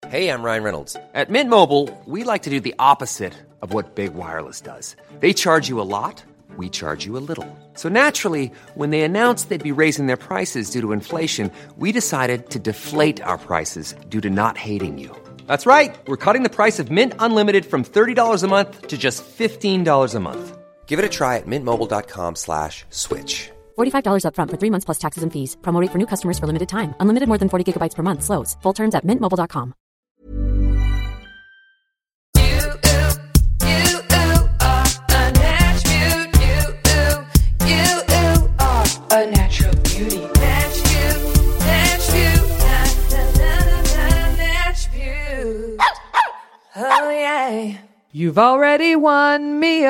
Hey, I'm Ryan Reynolds. At Mint Mobile, we like to do the opposite of what Big Wireless does. They charge you a lot, we charge you a little. So naturally, when they announced they'd be raising their prices due to inflation, we decided to deflate our prices due to not hating you. That's right. We're cutting the price of Mint Unlimited from $30 a month to just $15 a month. Give it a try at mintmobile.com/switch. $45 up front for 3 months plus taxes and fees. Promo rate for new customers for limited time. Unlimited more than 40 gigabytes per month. Slows full terms at mintmobile.com. A natural beauty. Oh yeah. You've already won me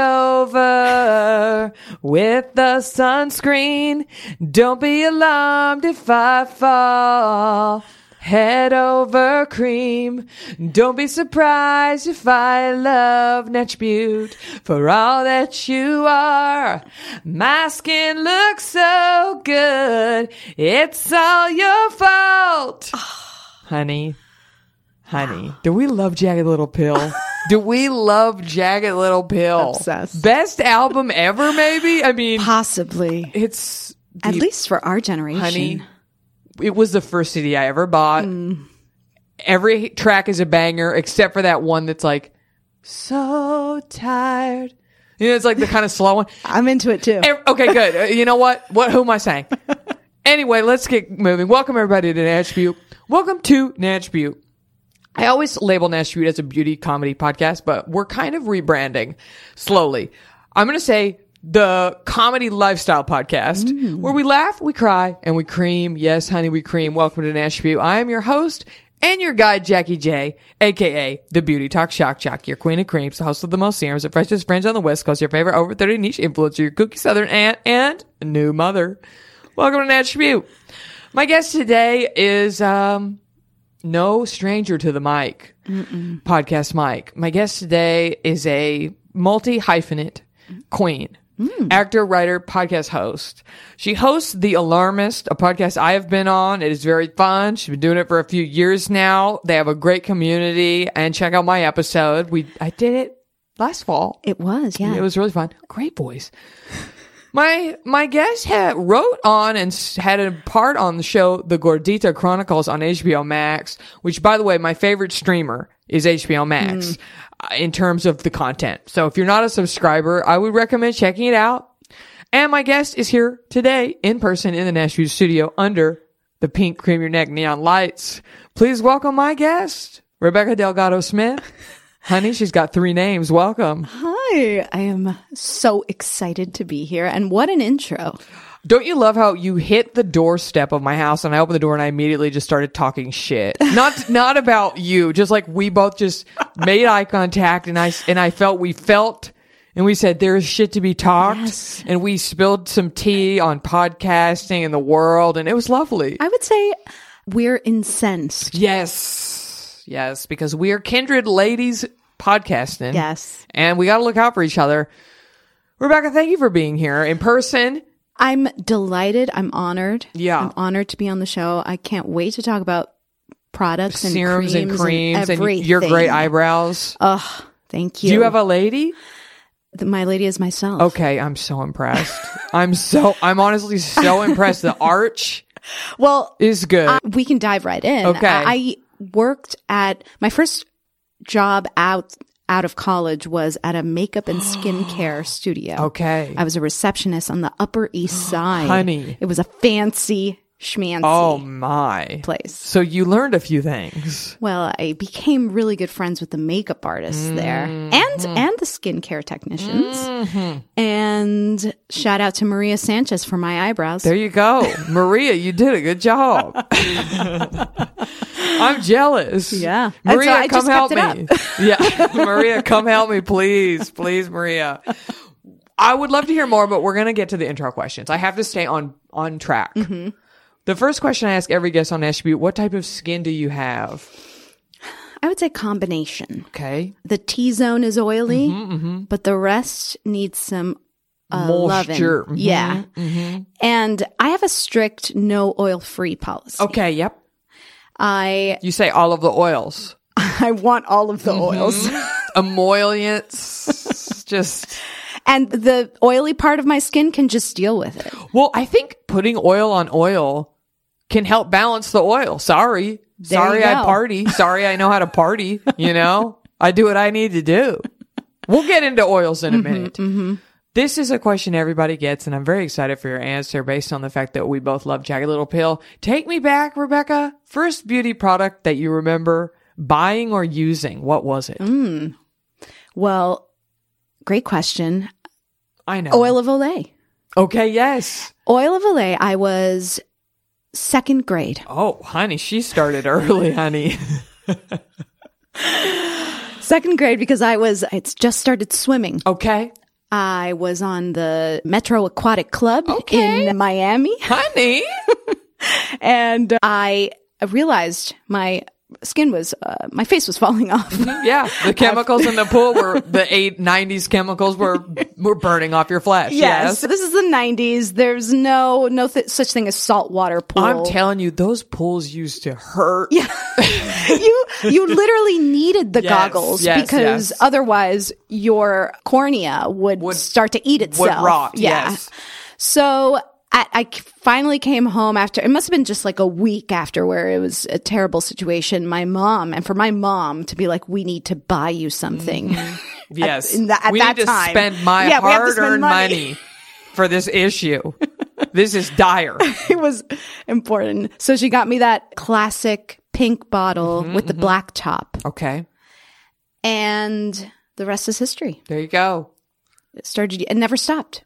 over with the sunscreen. Don't be alarmed if I fall head over cream. Don't be surprised if I love Natch Beaut for all that you are. My skin looks so good. It's all your fault. Honey. Do we love Jagged Little Pill? Do we love Jagged Little Pill? Obsessed. Best album ever, maybe? I mean, possibly. It's at least for our generation. Honey, it was the first CD I ever bought. Every track is a banger, except for that one that's like, so tired. You know, it's like the kind of slow one. I'm into it too. Okay, good. You know what? Who am I saying? Anyway, let's get moving. Welcome everybody to Natch Beaut. Welcome to Natch Beaut. I always label Natch Beaut as a beauty comedy podcast, but we're kind of rebranding slowly. I'm going to say the comedy lifestyle podcast where we laugh, we cry, and we cream. Yes, honey, we cream. Welcome to Natch Beaut. I am your host and your guide, Jackie J, a.k.a. the Beauty Talk Shock Jock, your queen of creams, the host of the most serums, the freshest friends on the West Coast, your favorite over 30 niche influencer, your kooky southern aunt, and new mother. Welcome to Natch Beaut. My guest today is no stranger to the mic, podcast mic. My guest today is a multi-hyphenate queen. Actor, writer, podcast host. She hosts The Alarmist, a podcast I have been on. It is very fun. She's been doing it for a few years now. They have a great community. And check out my episode. I did it last fall. It was, yeah. It was really fun. Great voice. My guest wrote on and had a part on the show The Gordita Chronicles on HBO Max, which, by the way, my favorite streamer is HBO Max in terms of the content. So if you're not a subscriber, I would recommend checking it out. And my guest is here today in person in the Natch Beaut studio under the pink cream your neck neon lights. Please welcome my guest, Rebecca Delgado Smith. Honey, she's got 3 names. Welcome. Hi. I am so excited to be here. And what an intro. Don't you love how you hit the doorstep of my house and I opened the door and I immediately just started talking shit? Not about you. Just like we both just made eye contact and I felt and we said there's shit to be talked. Yes. And we spilled some tea on podcasting and the world and it was lovely. I would say we're incensed. Yes, because we are kindred ladies podcasting. Yes. And we got to look out for each other. Rebecca, thank you for being here in person. I'm delighted. I'm honored. Yeah. I'm honored to be on the show. I can't wait to talk about products and serums and creams and everything. your great eyebrows. Oh, thank you. Do you have a lady? My lady is myself. Okay, I'm so impressed. I'm honestly so impressed. The arch is good. We can dive right in. Okay. I worked at my first job out of college was at a makeup and skincare studio. Okay. I was a receptionist on the Upper East Side. Honey. It was a fancy schmancy place. So you learned a few things. Well, I became really good friends with the makeup artists there and the skincare technicians. And shout out to Maria Sanchez for my eyebrows. There you go. Maria, you did a good job. I'm jealous. Yeah. Maria, so come help me. Yeah. Maria, come help me, please. Please, Maria. I would love to hear more, but we're going to get to the intro questions. I have to stay on track. The first question I ask every guest on Natch Beaut, what type of skin do you have? I would say combination. Okay. The T-zone is oily, but the rest needs some moisture. Loving. Yeah. And I have a strict no oil-free policy. Okay, yep. You say all of the oils. I want all of the oils. Emollients, just... And the oily part of my skin can just deal with it. Well, I think putting oil on oil can help balance the oil. Sorry. There Sorry you I go. party. Sorry I know how to party. You know? I do what I need to do. We'll get into oils in a minute. This is a question everybody gets, and I'm very excited for your answer based on the fact that we both love Jagged Little Pill. Take me back, Rebecca. First beauty product that you remember buying or using. What was it? Well, great question. I know. Oil of Olay. Okay, yes. Oil of Olay, I was 2nd grade. Oh, honey, she started early, honey. 2nd grade because it's just started swimming. Okay. I was on the Metro Aquatic Club Okay. in Miami. Honey. And I realized my skin was, my face was falling off. Yeah, the chemicals in the pool were the 90s chemicals were burning off your flesh. Yes. This is the 90s. There's no such thing as saltwater pool. I'm telling you, those pools used to hurt. Yeah. you literally needed the Yes, goggles yes, because yes. otherwise your cornea would start to eat itself. Would rot, Yeah. yes. So I finally came home after, it must have been just like a week after, where it was a terrible situation. For my mom to be like, we need to buy you something. Yes. At we that need to time. spend my Yeah, we have to spend hard-earned money for this issue. This is dire. It was important. So she got me that classic pink bottle with the black top. Okay. And the rest is history. There you go. It never stopped.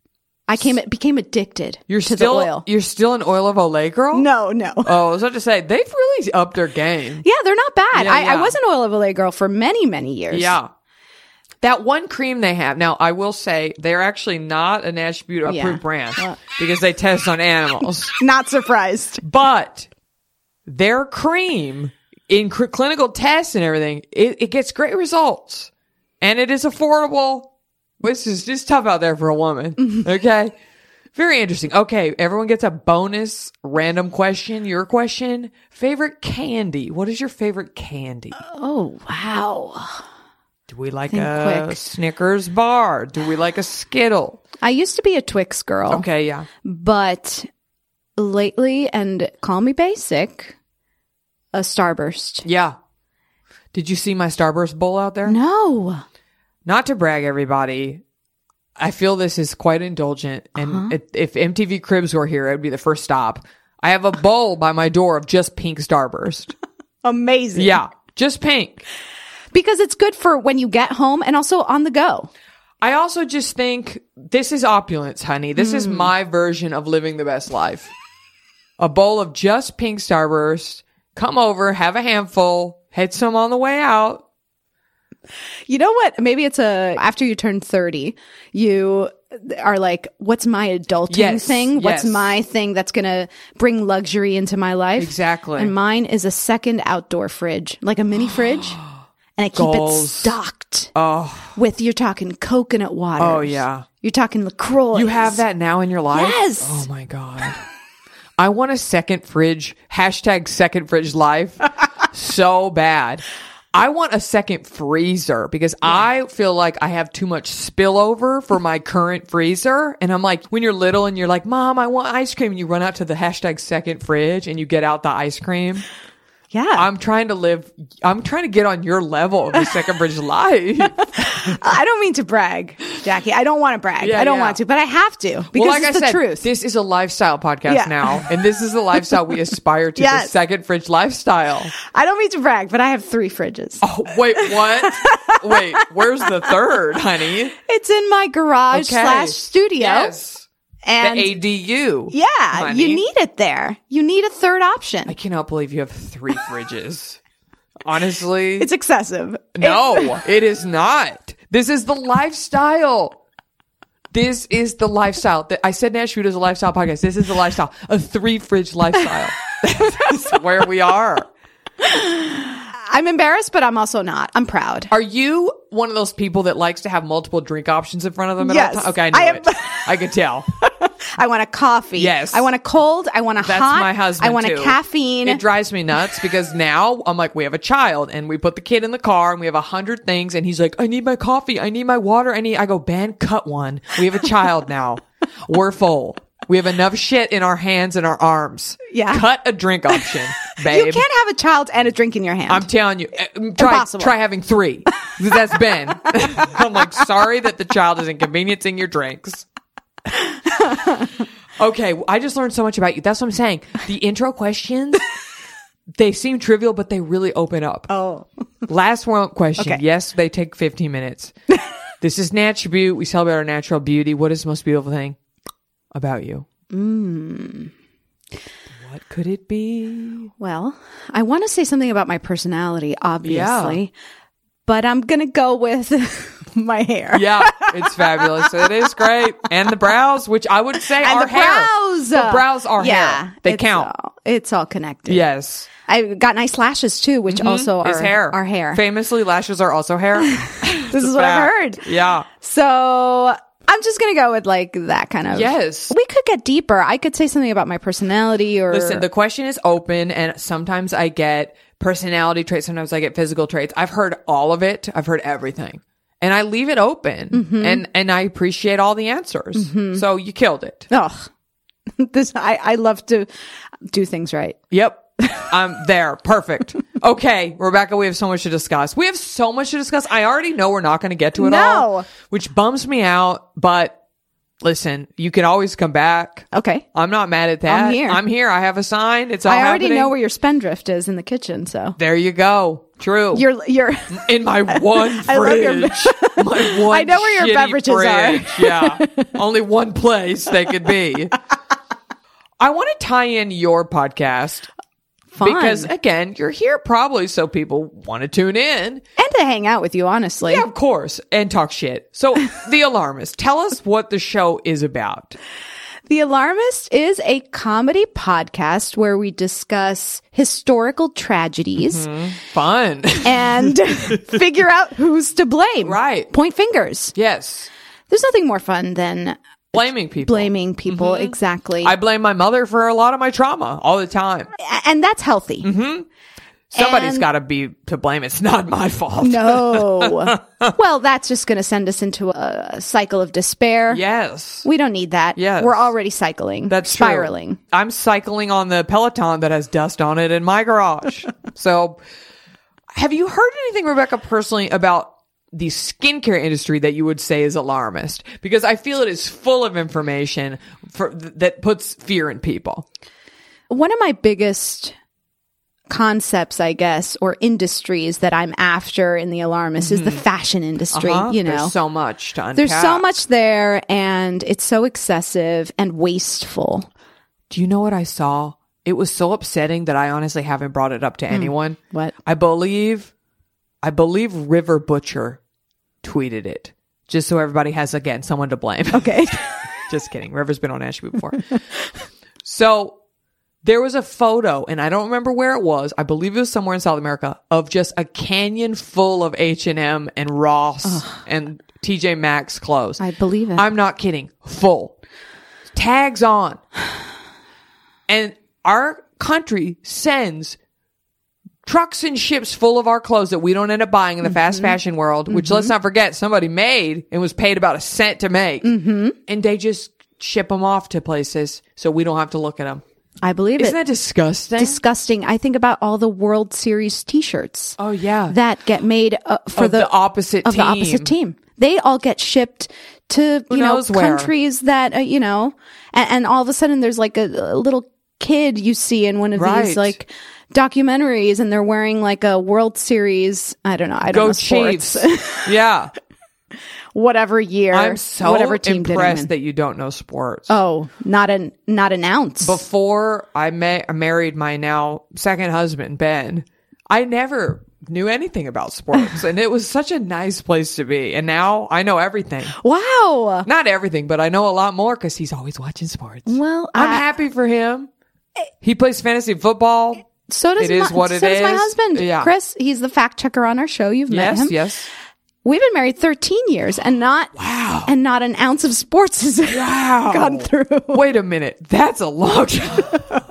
Became addicted to the oil. You're still an Oil of Olay girl? No. Oh, I was about to say, they've really upped their game. Yeah, they're not bad. Yeah, I was an Oil of Olay girl for many, many years. Yeah. That one cream they have, now I will say, they're actually not an Nash Beauty approved Yeah. brand because they test on animals. Not surprised. But their cream in clinical tests and everything, it gets great results. And it is affordable. Which is just tough out there for a woman. Okay. Very interesting. Okay. Everyone gets a bonus random question. Your question. Favorite candy. What is your favorite candy? Oh, wow. Do we like Think a quick. Snickers bar? Do we like a Skittle? I used to be a Twix girl. Okay. Yeah. But lately, and call me basic, a Starburst. Yeah. Did you see my Starburst bowl out there? No. Not to brag, everybody. I feel this is quite indulgent. And if MTV Cribs were here, it would be the first stop. I have a bowl by my door of just pink Starburst. Amazing. Yeah. Just pink. Because it's good for when you get home and also on the go. I also just think this is opulence, honey. This is my version of living the best life. A bowl of just pink Starburst. Come over, have a handful, head some on the way out. You know what? Maybe it's after you turn 30, you are like, what's my adulting thing? What's yes. my thing that's going to bring luxury into my life? Exactly. And mine is a second outdoor fridge, like a mini fridge. And I keep it Goals. stocked Oh, with, you're talking coconut water. oh yeah. You're talking LaCroix. You have that now in your life? Yes. Oh my God. I want a second fridge. Hashtag second fridge life. So bad. I want a second freezer because I feel like I have too much spillover for my current freezer. And I'm like, when you're little and you're like, Mom, I want ice cream. And you run out to the hashtag second fridge and you get out the ice cream. Yeah. I'm trying to get on your level of the second fridge life. I don't mean to brag, Jackie. I don't want to brag. Yeah, I don't yeah. want to, but I have to because Well, like it's I the said, truth. this is a lifestyle podcast Yeah. now, and this is the lifestyle we aspire to, the Yes. second fridge lifestyle. I don't mean to brag, but I have 3 fridges. Oh, wait, what? Wait, where's the third, honey? It's in my garage / studio. Yes. And the ADU. yeah, honey. you need it there. You need a third option. I cannot believe you have 3 fridges. Honestly. It's excessive. No, it is not. This is the lifestyle. This is the lifestyle. I said Nash Food is a lifestyle podcast. This is the lifestyle. A 3 fridge lifestyle. That's where we are. I'm embarrassed, but I'm also not. I'm proud. Are you one of those people that likes to have multiple drink options in front of them at Yes. all times? Okay, I knew I am- it. I could tell. I want a coffee. Yes. I want a cold. I want a That's hot. my husband, I want too. a caffeine. It drives me nuts because now I'm like, we have a child and we put the kid in the car and we have 100 things and he's like, I need my coffee. I need my water. I go, Ben, cut one. We have a child now. We're full. We have enough shit in our hands and our arms. Yeah. Cut a drink option, babe. You can't have a child and a drink in your hand. I'm telling you, Impossible. try having 3. That's Ben. I'm like, sorry that the child is inconveniencing your drinks. Okay, I just learned so much about you. That's what I'm saying. The intro questions, they seem trivial, but they really open up. Oh. Last one question. Okay. Yes, they take 15 minutes. This is Nattribute. We celebrate our natural beauty. What is the most beautiful thing about you? What could it be? Well, I want to say something about my personality, obviously, but I'm going to go with my hair. Yeah, it's fabulous. It is great. And the brows, which I would say And are the hair. brows. The brows are hair. They count. It's all connected. Yes. I got nice lashes too, which also Is are hair. Are hair. Famously, lashes are also hair. This is what I've heard. Yeah. So I'm just going to go with like that kind of. Yes. We could get deeper. I could say something about my personality or. Listen, the question is open, and sometimes I get personality traits, sometimes I get physical traits. I've heard all of it. I've heard everything. And I leave it open, and I appreciate all the answers. So you killed it. Oh, I love to do things right. Yep. I'm there. Perfect. Okay, Rebecca, we have so much to discuss. I already know we're not going to get to it all, which bums me out. But listen, you can always come back. Okay. I'm not mad at that. I'm here. I have a sign. It's all I already happening. know where your spendthrift is in the kitchen, so. There you go. True. You're in my one fridge. I love your- my one I know where your shitty beverages are. fridge. Yeah. Only one place they could be. I want to tie in your podcast. Fun. Because again, you're here probably so people want to tune in. And to hang out with you, honestly. Yeah, of course. And talk shit. So The Alarmist, tell us what the show is about. The Alarmist is a comedy podcast where we discuss historical tragedies Fun. and figure out who's to blame. Right. Point fingers. Yes. There's nothing more fun than Blaming people. Exactly. I blame my mother for a lot of my trauma all the time. And that's healthy. Somebody's And- got to be to blame. It's not my fault. No. Well, that's just going to send us into a cycle of despair. Yes. We don't need that. Yes. We're already cycling. That's true. spiraling. I'm cycling on the Peloton that has dust on it in my garage. So have you heard anything, Rebecca, personally about the skincare industry that you would say is alarmist? Because I feel it is full of information that puts fear in people. One of my biggest concepts, I guess, or industries that I'm after in The Alarmist is the fashion industry. You know, There's so much to unpack. there's so much there, and it's so excessive and wasteful. Do you know what I saw? It was so upsetting that I honestly haven't brought it up to anyone. What? I believe River Butcher tweeted it, just so everybody has, again, someone to blame. Okay. Just kidding. River's been on Ashby before. So there was a photo, and I don't remember where it was. I believe it was somewhere in South America, of just a canyon full of H&M and Ross and TJ Maxx clothes. I believe it. I'm not kidding. Full. Tags on. And our country sends trucks and ships full of our clothes that we don't end up buying in the fast fashion world, which let's not forget, somebody made and was paid about a cent to make. And they just ship them off to places so we don't have to look at them. I believe Isn't it. that disgusting? Disgusting. I think about all the World Series t-shirts. Oh, yeah. That get made for Of the opposite of team. the opposite team. They all get shipped to Who knows where? countries that and all of a sudden there's like a little kid you see in one of Right. these like documentaries, and they're wearing like a World Series. I don't know Go sports. Chiefs. Yeah. Whatever year. I'm so whatever team did impressed win. that you don't know sports. Oh, not an ounce. Before I married my now second husband, Ben, I never knew anything about sports. And it was such a nice place to be. And now I know everything. Wow. Not everything, but I know a lot more because he's always watching sports. Well, I'm happy for him. He plays fantasy football. So does It is what it so does my is. husband, Yeah. Chris. He's the fact checker on our show. You've met him. Yes. We've been married 13 years and not an ounce of sports has gone through. Wait a minute. That's a long time.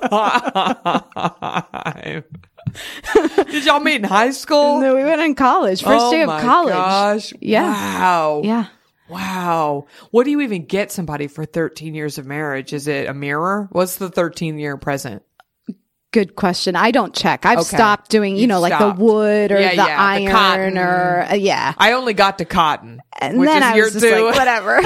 Did y'all meet in high school? No, we went in college. First day of college. Gosh. Yeah. Wow. Yeah. Wow. What do you even get somebody for 13 years of marriage? Is it a mirror? What's the 13-year present? Good question. I don't check. I've Okay. stopped doing, You've like stopped. the wood or Yeah, the yeah, the iron cotton. or yeah. I only got to cotton, And which then is I year was just two. like, whatever.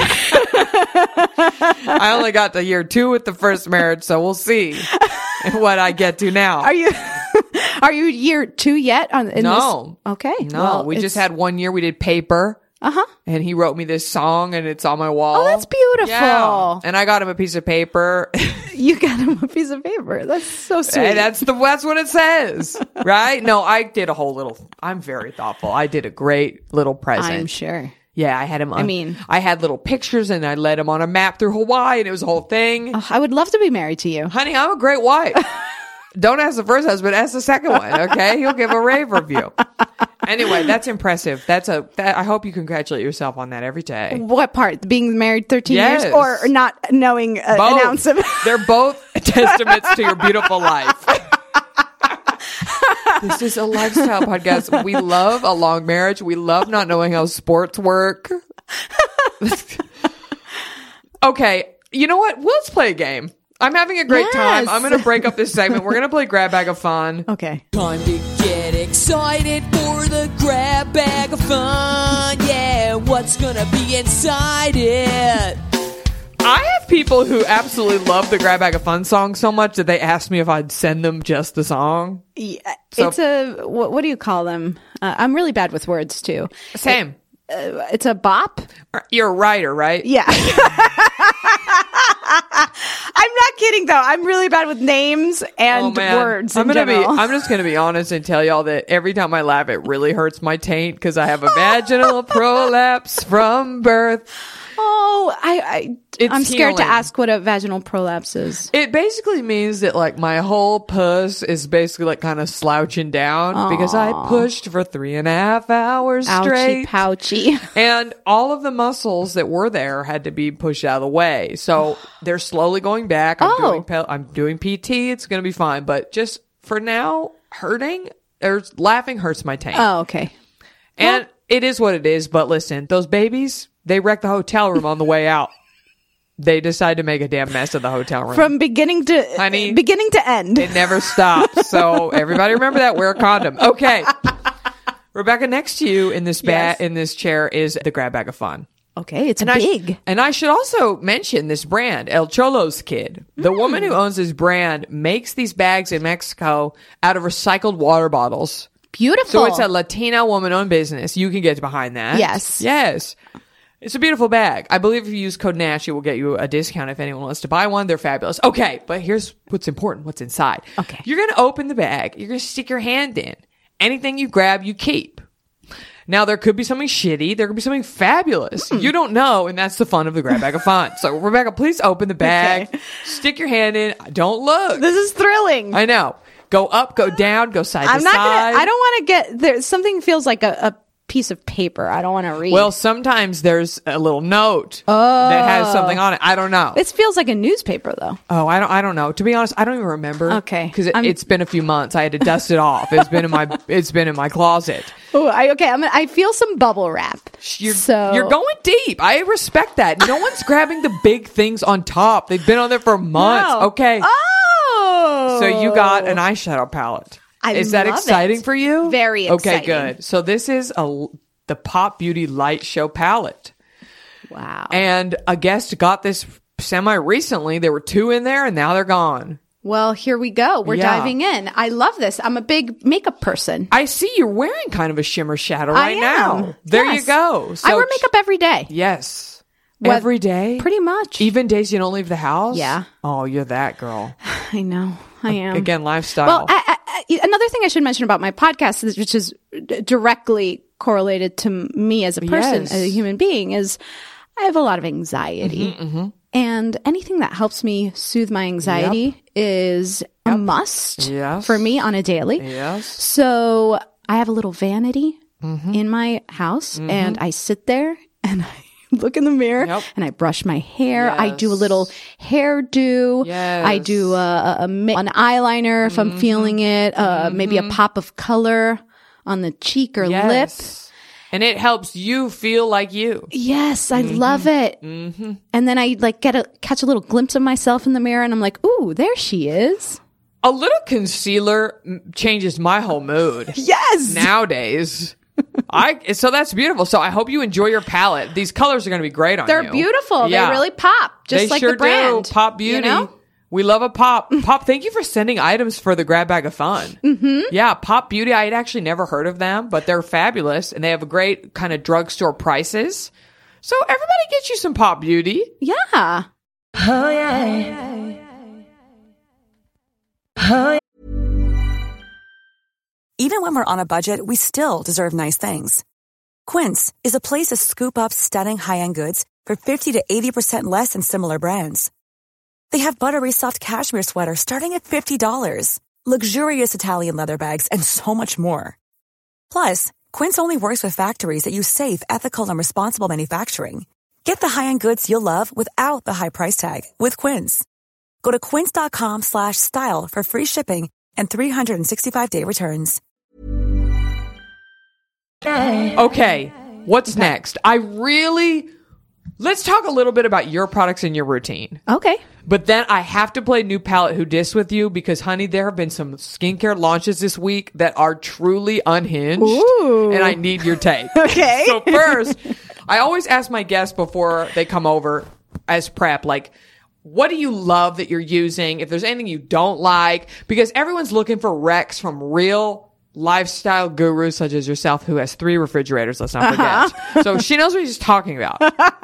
I only got to year 2 with the first marriage, so we'll see what I get to now. Are you year 2 yet? No. Okay. No, Well, we just it's- had 1 year. We did paper. Uh-huh. And he wrote me this song, and it's on my wall. Oh, that's beautiful. Yeah. And I got him a piece of paper. You got him a piece of paper. That's so sweet. Hey, that's what it says, right? No, I did a whole little. I'm very thoughtful. I did a great little present. I'm sure. Yeah, I had him. I had little pictures, and I led him on a map through Hawaii, and it was a whole thing. Oh, I would love to be married to you. Honey, I'm a great wife. Don't ask the first husband, ask the second one, okay? He'll give a rave review. Anyway, that's impressive. I hope you congratulate yourself on that every day. What part? Being married 13 Yes. years or not knowing an Both. ounce of They're both testaments to your beautiful life. This is a lifestyle podcast. We love a long marriage. We love not knowing how sports work. Okay, you know what? Let's play a game. I'm having a great time. Yes. I'm going to break up this segment. We're going to play Grab Bag of Fun. Okay. Time to get excited for the grab bag of fun. Yeah, what's gonna be inside it? I have people who absolutely love the Grab Bag of Fun song so much that they asked me if I'd send them just the song. Yeah, So- it's a what do you call them? I'm really bad with words too. Same. It's a bop. You're a writer, right? Yeah. I'm not kidding though. I'm really bad with names and words. I'm I'm just gonna be honest and tell y'all that every time I laugh, it really hurts my taint because I have a vaginal prolapse from birth. Oh, It's I'm scared to healing. ask what a vaginal prolapse is. It basically means that like my whole puss is basically like kind of slouching down because I pushed for 3.5 hours Ouchie, straight. pouchy. And all of the muscles that were there had to be pushed out of the way. So they're slowly going back. I'm doing PT. It's going to be fine. But just for now, hurting or laughing hurts my taint. Oh, okay. And it is what it is. But listen, those babies, they wrecked the hotel room on the way out. They decided to make a damn mess of the hotel room. From beginning to Honey, beginning to end. It never stops. So everybody remember that. Wear a condom. Okay. Rebecca, next to you in this in this chair is the Grab Bag of Fun. Okay, it's And big. and I should also mention this brand, El Cholo's Kid. The woman who owns this brand makes these bags in Mexico out of recycled water bottles. Beautiful. So it's a Latina woman-owned business. You can get behind that. Yes. Yes. It's a beautiful bag. I believe if you use code NASH, it will get you a discount if anyone wants to buy one. They're fabulous. Okay, but here's what's important, what's inside. Okay. You're going to open the bag. You're going to stick your hand in. Anything you grab, you keep. Now, there could be something shitty. There could be something fabulous. You don't know, and that's the fun of the Grab Bag of Fun. So, Rebecca, please open the bag. Okay. Stick your hand in. Don't look. This is thrilling. I know. Go up, go down, go side I'm to not side. gonna. I don't want to get there. Something feels like a piece of paper. I don't want to read. Well, sometimes there's a little note that has something on it. I don't know. it feels like a newspaper, though. Oh, I don't know. To be honest, I don't even remember. Okay. because I'm- it's been a few months. I had to dust it off. It's been in my closet. Oh, I feel some bubble wrap. You're So going deep. I respect that. No one's grabbing the big things on top. They've been on there for months. No. Okay. Oh, So you got an eyeshadow palette. Is that love exciting it. for you? Very Okay, exciting. good. So this is the Pop Beauty Light Show palette. Wow. And a guest got this semi-recently. There were 2 in there, and now they're gone. Well, here we go. We're Yeah. diving in. I love this. I'm a big makeup person. I see you're wearing kind of a shimmer shadow right I am. now. There Yes. you go. I So wear makeup every day. Yes. What- Every day? Pretty much. Even days you don't leave the house? Yeah. Oh, you're that girl. I know. I am. Again, lifestyle. Well, another thing I should mention about my podcast, which is directly correlated to me as a person, Yes. as a human being, is I have a lot of anxiety. And anything that helps me soothe my anxiety is a must Yes. for me on a daily. Yes. So I have a little vanity in my house and I sit there and I look in the mirror and I brush my hair. I do a little hairdo. I do an eyeliner if I'm feeling it. Maybe a pop of color on the cheek or lip. And it helps you feel like you. Yes, I love it. And then I like catch a little glimpse of myself in the mirror and I'm like, ooh, there she is. A little concealer changes my whole mood. Yes. Nowadays. So that's beautiful. So I hope you enjoy your palette. These colors are going to be great on you. They're beautiful. Yeah. They really pop. Just they like sure the brand. Do. Pop Beauty. You know? We love a pop. Pop, thank you for sending items for the Grab Bag of Fun. Yeah, Pop Beauty. I had actually never heard of them, but they're fabulous and they have a great kind of drugstore prices. So everybody gets you some Pop Beauty. Yeah. Oh, yeah. Oh, Even when we're on a budget, we still deserve nice things. Quince is a place to scoop up stunning high-end goods for 50 to 80% less than similar brands. They have buttery soft cashmere sweaters starting at $50, luxurious Italian leather bags, and so much more. Plus, Quince only works with factories that use safe, ethical, and responsible manufacturing. Get the high-end goods you'll love without the high price tag with Quince. Go to quince.com/style for free shipping and 365-day returns. Okay, what's next? Let's talk a little bit about your products and your routine. Okay. But then I have to play New Palette Who Dis with you because, honey, there have been some skincare launches this week that are truly unhinged. Ooh. And I need your take. Okay. So first, I always ask my guests before they come over as prep, like, what do you love that you're using? If there's anything you don't like, because everyone's looking for recs from real lifestyle gurus such as yourself who has 3 refrigerators, let's not forget. So she knows what she's talking about.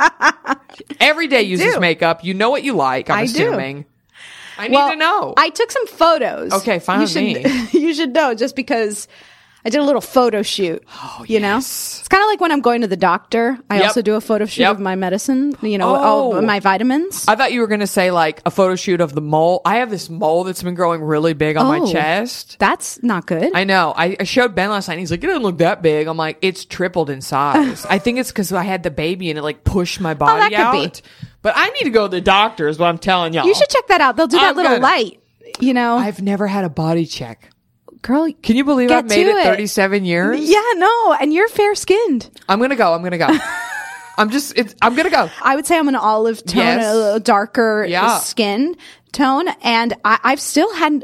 Every day uses makeup. You know what you like, I'm assuming. I need to know. I took some photos. Okay, fine with me. You should know just because I did a little photo shoot. Oh, you know? It's kind of like when I'm going to the doctor. I also do a photo shoot of my medicine, all of my vitamins. I thought you were going to say like a photo shoot of the mole. I have this mole that's been growing really big on my chest. That's not good. I know. I showed Ben last night and he's like, it doesn't look that big. I'm like, it's tripled in size. I think it's because I had the baby and it like pushed my body that could out. Be. But I need to go to the doctor is what I'm telling y'all. You should check that out. They'll do that little light, I've never had a body check. Girl, can you believe I've made it 37 years? Yeah, no, and you're fair skinned. I'm gonna go. I'm gonna go. I'm gonna go. I would say I'm an olive tone, a little darker skin tone, and I've still had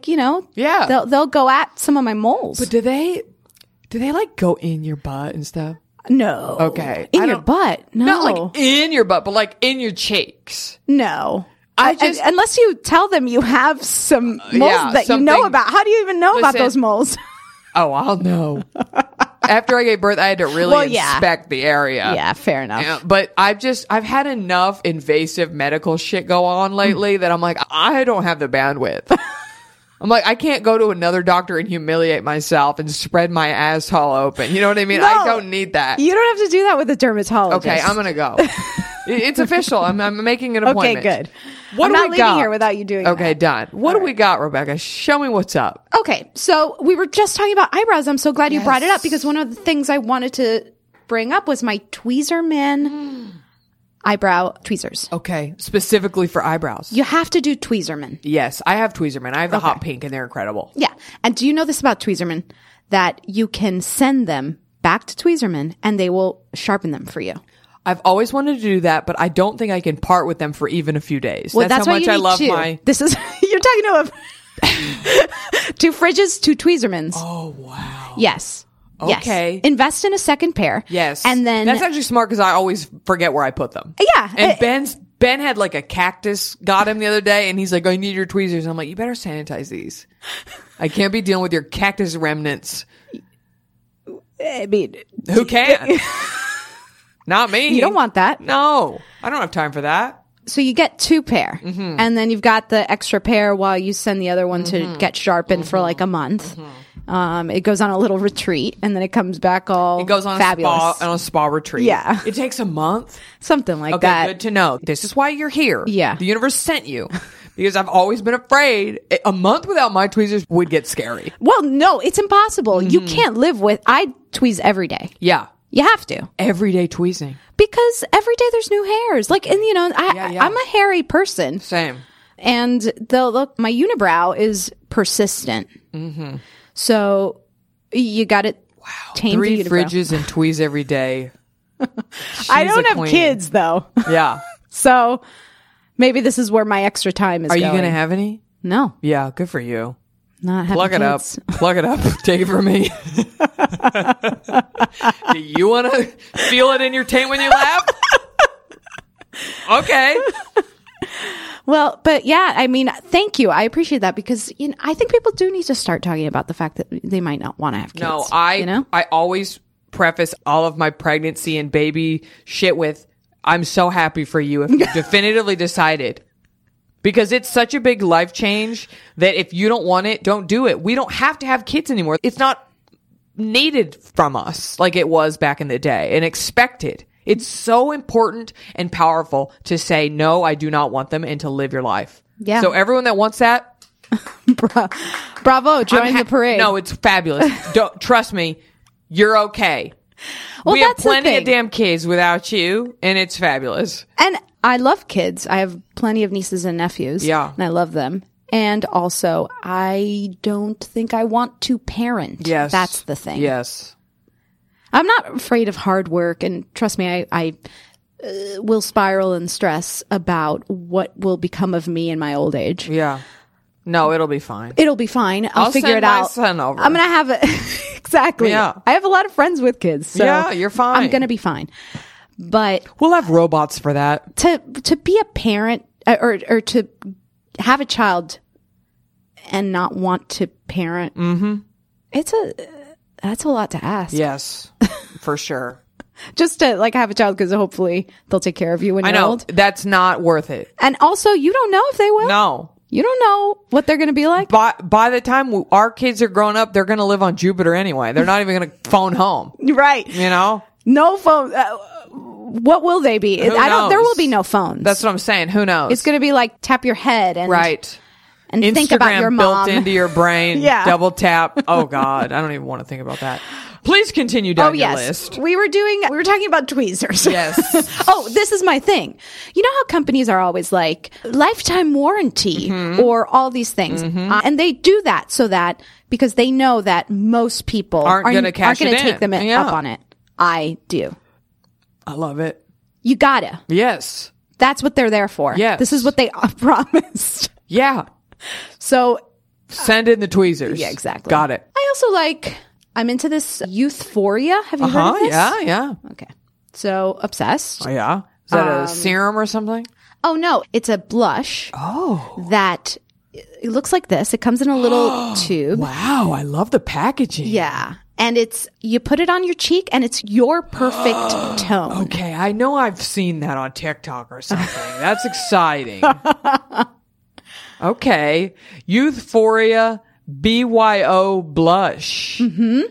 they'll go at some of my moles. But do they like go in your butt and stuff? No. Okay. In your butt? No. Not like in your butt, but like in your cheeks. No. Unless you tell them you have some moles that you know about. How do you even know about those moles? Oh, I'll know. After I gave birth, I had to really inspect the area. Yeah, fair enough. Yeah, but I've had enough invasive medical shit go on lately that I'm like, I don't have the bandwidth. I'm like, I can't go to another doctor and humiliate myself and spread my asshole open. You know what I mean? No, I don't need that. You don't have to do that with a dermatologist. Okay, I'm going to go. It's official. I'm making an appointment. Okay, good. I'm not leaving here without you doing that. Okay, done. What do we got, Rebecca? Show me what's up. Okay, so we were just talking about eyebrows. I'm so glad you brought it up because one of the things I wanted to bring up was my Tweezerman eyebrow tweezers. Okay, specifically for eyebrows. You have to do Tweezerman. Yes, I have Tweezerman. I have the hot pink and they're incredible. Yeah, and do you know this about Tweezerman? That you can send them back to Tweezerman and they will sharpen them for you. I've always wanted to do that, but I don't think I can part with them for even a few days. Well, that's how much I love two. my... This is... You're talking to 2 fridges, 2 Tweezermans. Oh, wow. Yes. Okay. Yes. Invest in a second pair. Yes. And then... That's actually smart because I always forget where I put them. Yeah. And Ben had like a cactus got him the other day and he's like, I need your tweezers. I'm like, you better sanitize these. I can't be dealing with your cactus remnants. I mean... Who can? Not me. You don't want that. No. I don't have time for that. So you get 2 pair. Mm-hmm. And then you've got the extra pair while you send the other one to get sharpened for like a month. Mm-hmm. It goes on a little retreat and then it comes back all fabulous. It goes on a spa retreat. Yeah. It takes a month. Something like that. Okay, good to know. This is why you're here. Yeah. The universe sent you. Because I've always been afraid a month without my tweezers would get scary. Well, no, it's impossible. You can't live with... I tweeze every day. Yeah. You have to. Everyday tweezing. Because every day there's new hairs. Like, and I'm a hairy person. Same. And my unibrow is persistent. Mm-hmm. So you got to tame the unibrow. 3 fridges and tweeze every day. I don't have kids, though. Yeah. So maybe this is where my extra time is Are going. you going to have any? No. Yeah, good for you. Not having Plug kids. it up. Plug it up. Take it from me. Do you want to feel it in your taint when you laugh? Okay. Well, but yeah, I mean, thank you. I appreciate that because I think people do need to start talking about the fact that they might not want to have kids. No, I always preface all of my pregnancy and baby shit with, I'm so happy for you if you definitively decided. Because it's such a big life change that if you don't want it, don't do it. We don't have to have kids anymore. It's not needed from us like it was back in the day and expected. It's so important and powerful to say, no, I do not want them, and to live your life. Yeah. So everyone that wants that, bravo, join the parade. No, it's fabulous. Trust me, you're okay. Well, we have plenty of damn kids without you, and it's fabulous. And I love kids. I have plenty of nieces and nephews. Yeah. And I love them. And also, I don't think I want to parent. Yes. That's the thing. Yes. I'm not afraid of hard work. And trust me, I will spiral and stress about what will become of me in my old age. Yeah. No, it'll be fine. It'll be fine. I'll figure it out. Send my son over. I'm going to have it. Exactly. Yeah. I have a lot of friends with kids. So yeah, you're fine. I'm going to be fine. But we'll have robots for that. To be a parent or to have a child and not want to parent, that's a lot to ask. Yes, for sure. Just to have a child because hopefully they'll take care of you when you're old. That's not worth it. And also, you don't know if they will. No. You don't know what they're going to be like. By the time our kids are grown up, they're going to live on Jupiter anyway. They're not even going to phone home. Right. No phone. What will they be? Who knows? There will be no phones. That's what I'm saying. Who knows? It's going to be like tap your head and and Instagram think about your mom. built into your brain. Yeah. Double tap. Oh God, I don't even want to think about that. Please continue down your list. We were talking about tweezers. Yes. This is my thing. You know how companies are always like lifetime warranty or all these things. And they do that so that because they know that most people aren't going to take them up on it. I do. I love it. You gotta. Yes. That's what they're there for. Yes. This is what they promised. Yeah. So send in the tweezers. Yeah, exactly. Got it. I also I'm into this Youthforia. Have you heard of this? Yeah. Okay. So obsessed. Oh, yeah. Is that a serum or something? Oh, no. It's a blush. That it looks like this. It comes in a little tube. Wow. I love the packaging. Yeah. And you put it on your cheek and it's your perfect tone. Okay. I know I've seen that on TikTok or something. That's exciting. Okay. Youthforia BYO blush.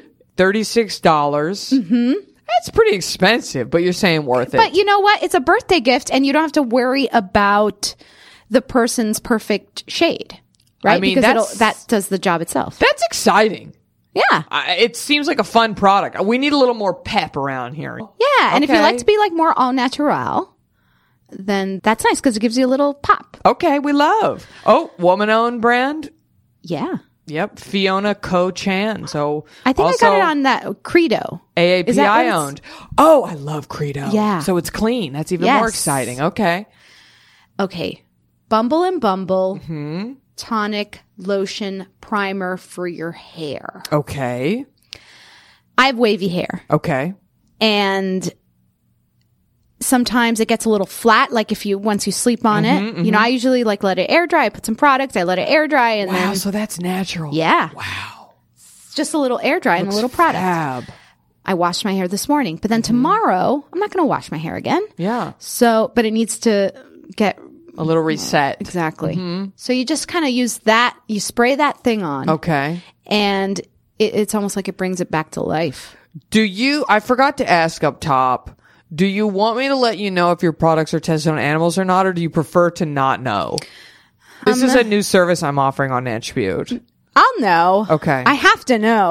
$36. That's pretty expensive, but you're saying worth it. But you know what? It's a birthday gift and you don't have to worry about the person's perfect shade. Right? I mean, because that does the job itself. That's exciting. Yeah. It seems like a fun product. We need a little more pep around here. Yeah. And if you like to be more all natural, then that's nice because it gives you a little pop. Okay. We love. Oh, woman-owned brand? Yeah. Yep. Fiona Ko-Chan. So I think I got it on that Credo. AAPI owned. Oh, I love Credo. Yeah. So it's clean. That's even more exciting. Okay. Bumble and Bumble. Tonic lotion primer for your hair. Okay. I have wavy hair. Okay. And sometimes it gets a little flat, like once you sleep on it. I usually let it air dry. I put some products, I let it air dry, and then so that's natural. Yeah. Wow. It's just a little air dry and a little product. Fab. I washed my hair this morning, but then tomorrow I'm not going to wash my hair again. Yeah. So, but it needs to get a little reset. Exactly. So you just kind of use that, you spray that thing on. Okay. And it's almost like it brings it back to life. I forgot to ask up top, do you want me to let you know if your products are tested on animals or not, or do you prefer to not know? This is a new service I'm offering on Attribute. I'll know. Okay. I have to know.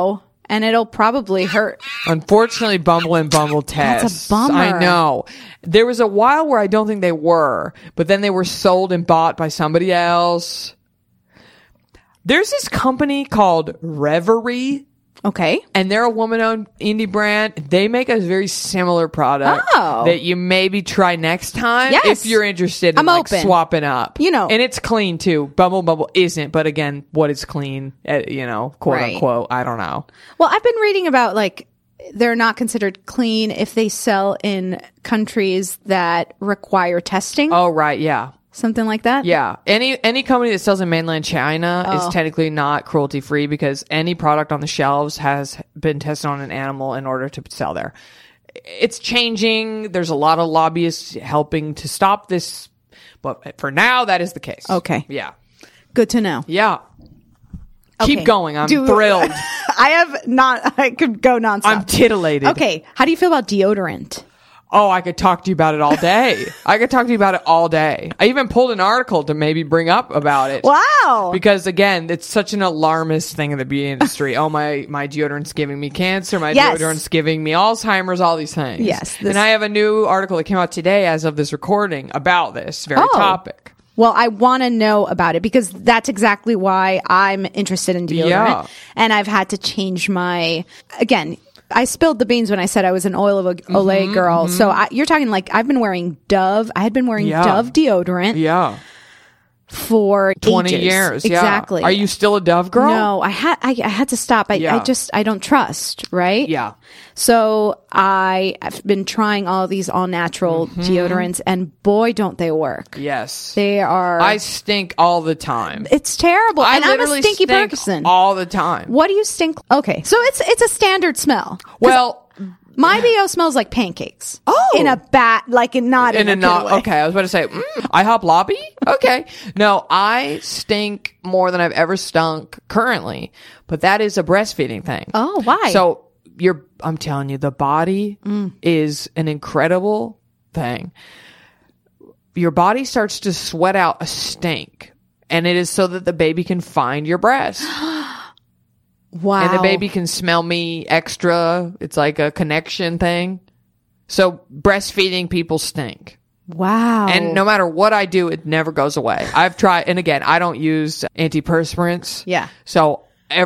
And it'll probably hurt. Unfortunately, Bumble and Bumble tests. That's a bummer. I know. There was a while where I don't think they were, but then they were sold and bought by somebody else. There's this company called Reverie. Okay. And they're a woman-owned indie brand. They make a very similar product that you maybe try next time if you're interested in open. Swapping up. You know. And it's clean too. Bumble isn't, but again, what is clean? Quote unquote. I don't know. Well, I've been reading about they're not considered clean if they sell in countries that require testing. Oh, right. Yeah. Something like that? Yeah. Any company that sells in mainland China is technically not cruelty free because any product on the shelves has been tested on an animal in order to sell there. It's changing. There's a lot of lobbyists helping to stop this. But for now, that is the case. Okay. Yeah. Good to know. Yeah. Okay. Keep going. I'm thrilled. I could go nonstop. I'm titillated. Okay. How do you feel about deodorant? Oh, I could talk to you about it all day. I even pulled an article to maybe bring up about it. Wow. Because again, it's such an alarmist thing in the beauty industry. Oh, my deodorant's giving me cancer. My deodorant's giving me Alzheimer's, all these things. Yes. And I have a new article that came out today as of this recording about this very topic. Well, I want to know about it because that's exactly why I'm interested in deodorant. Yeah. And I've had to change again, I spilled the beans when I said I was an oil of Olay girl. So you're talking I've been wearing Dove. I had been wearing Dove deodorant. Yeah. For 20 ages. years. Exactly. Yeah. Are you still a Dove girl? No, I had to stop. I don't trust, right? Yeah. So I've been trying all these all natural deodorants and boy, don't they work. Yes. They are. I stink all the time. It's terrible. And I'm a stinky stink person. All the time. What do you stink? Okay. So it's a standard smell. Well, my BO smells like pancakes. Oh. In a not in a good way. Okay, I was about to say, IHOP lobby? Okay. No, I stink more than I've ever stunk currently, but that is a breastfeeding thing. Oh, why? So I'm telling you, the body is an incredible thing. Your body starts to sweat out a stink, and it is so that the baby can find your breast. Wow. And the baby can smell me extra. It's like a connection thing. So breastfeeding people stink. Wow. And no matter what I do, it never goes away. I've tried, and again, I don't use antiperspirants. Yeah. So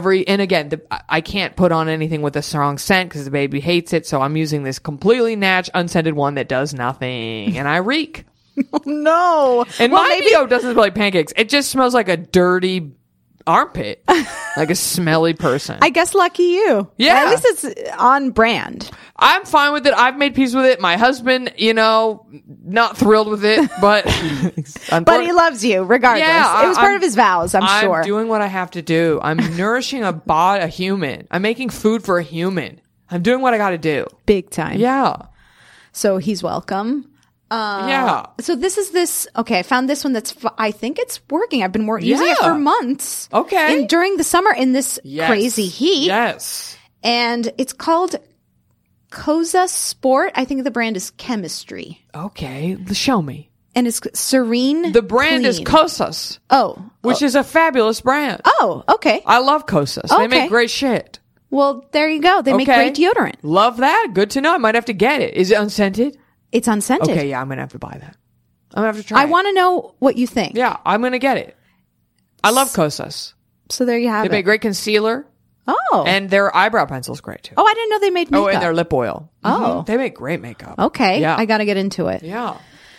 I can't put on anything with a strong scent because the baby hates it. So I'm using this completely unscented one that does nothing. And I reek. No. And my BO doesn't smell like pancakes. It just smells like a dirty armpit, like a smelly person. I guess lucky you. Yeah. At least it's on brand. I'm fine with it. I've made peace with it. My husband, not thrilled with it, but but he loves you regardless. Yeah, it was part of his vows, I'm sure. I'm doing what I have to do. I'm nourishing a human. I'm making food for a human. I'm doing what I got to do. Big time. Yeah. So he's welcome. Yeah. So okay, I found this one I think it's working. I've been using it for months. Okay. During the summer in this crazy heat. Yes. And it's called Koza Sport. I think the brand is Chemistry. Okay. Show me. And it's serene. The brand is clean. Kosas. Oh. Which is a fabulous brand. Oh, okay. I love Kosas. They make great shit. Well, there you go. They make great deodorant. Love that. Good to know. I might have to get it. Is it unscented? It's unscented. Okay, yeah, I'm going to have to buy that. I'm going to have to try I want to know what you think. Yeah, I'm going to get it. I love Kosas. So there you have it. They make great concealer. Oh. And their eyebrow pencil's great too. Oh, I didn't know they made makeup. Oh, and their lip oil. Oh. They make great makeup. Okay. Yeah. I got to get into it. Yeah.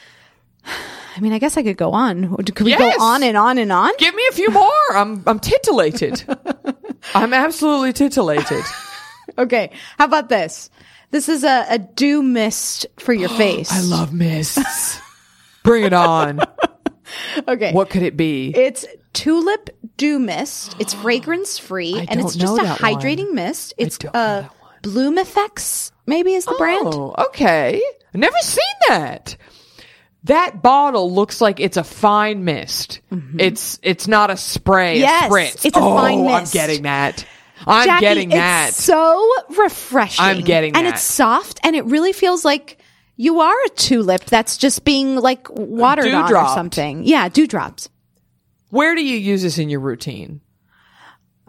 I mean, I guess I could go on. Could we go on and on and on? Give me a few more. I'm titillated. I'm absolutely titillated. Okay. How about this? This is a dew mist for your face. I love mists. Bring it on. Okay. What could it be? It's tulip dew mist. It's fragrance free and it's just a hydrating mist. It's Bloom Effects maybe is the brand. Oh, okay. I've never seen that. That bottle looks like it's a fine mist. Mm-hmm. It's not a spray. Yes, a spritz. It's a fine mist. I'm getting that. I'm getting that. It's so refreshing. I'm getting that. And it's soft and it really feels like you are a tulip that's just being like watered on or something. Yeah, dewdrops. Where do you use this in your routine?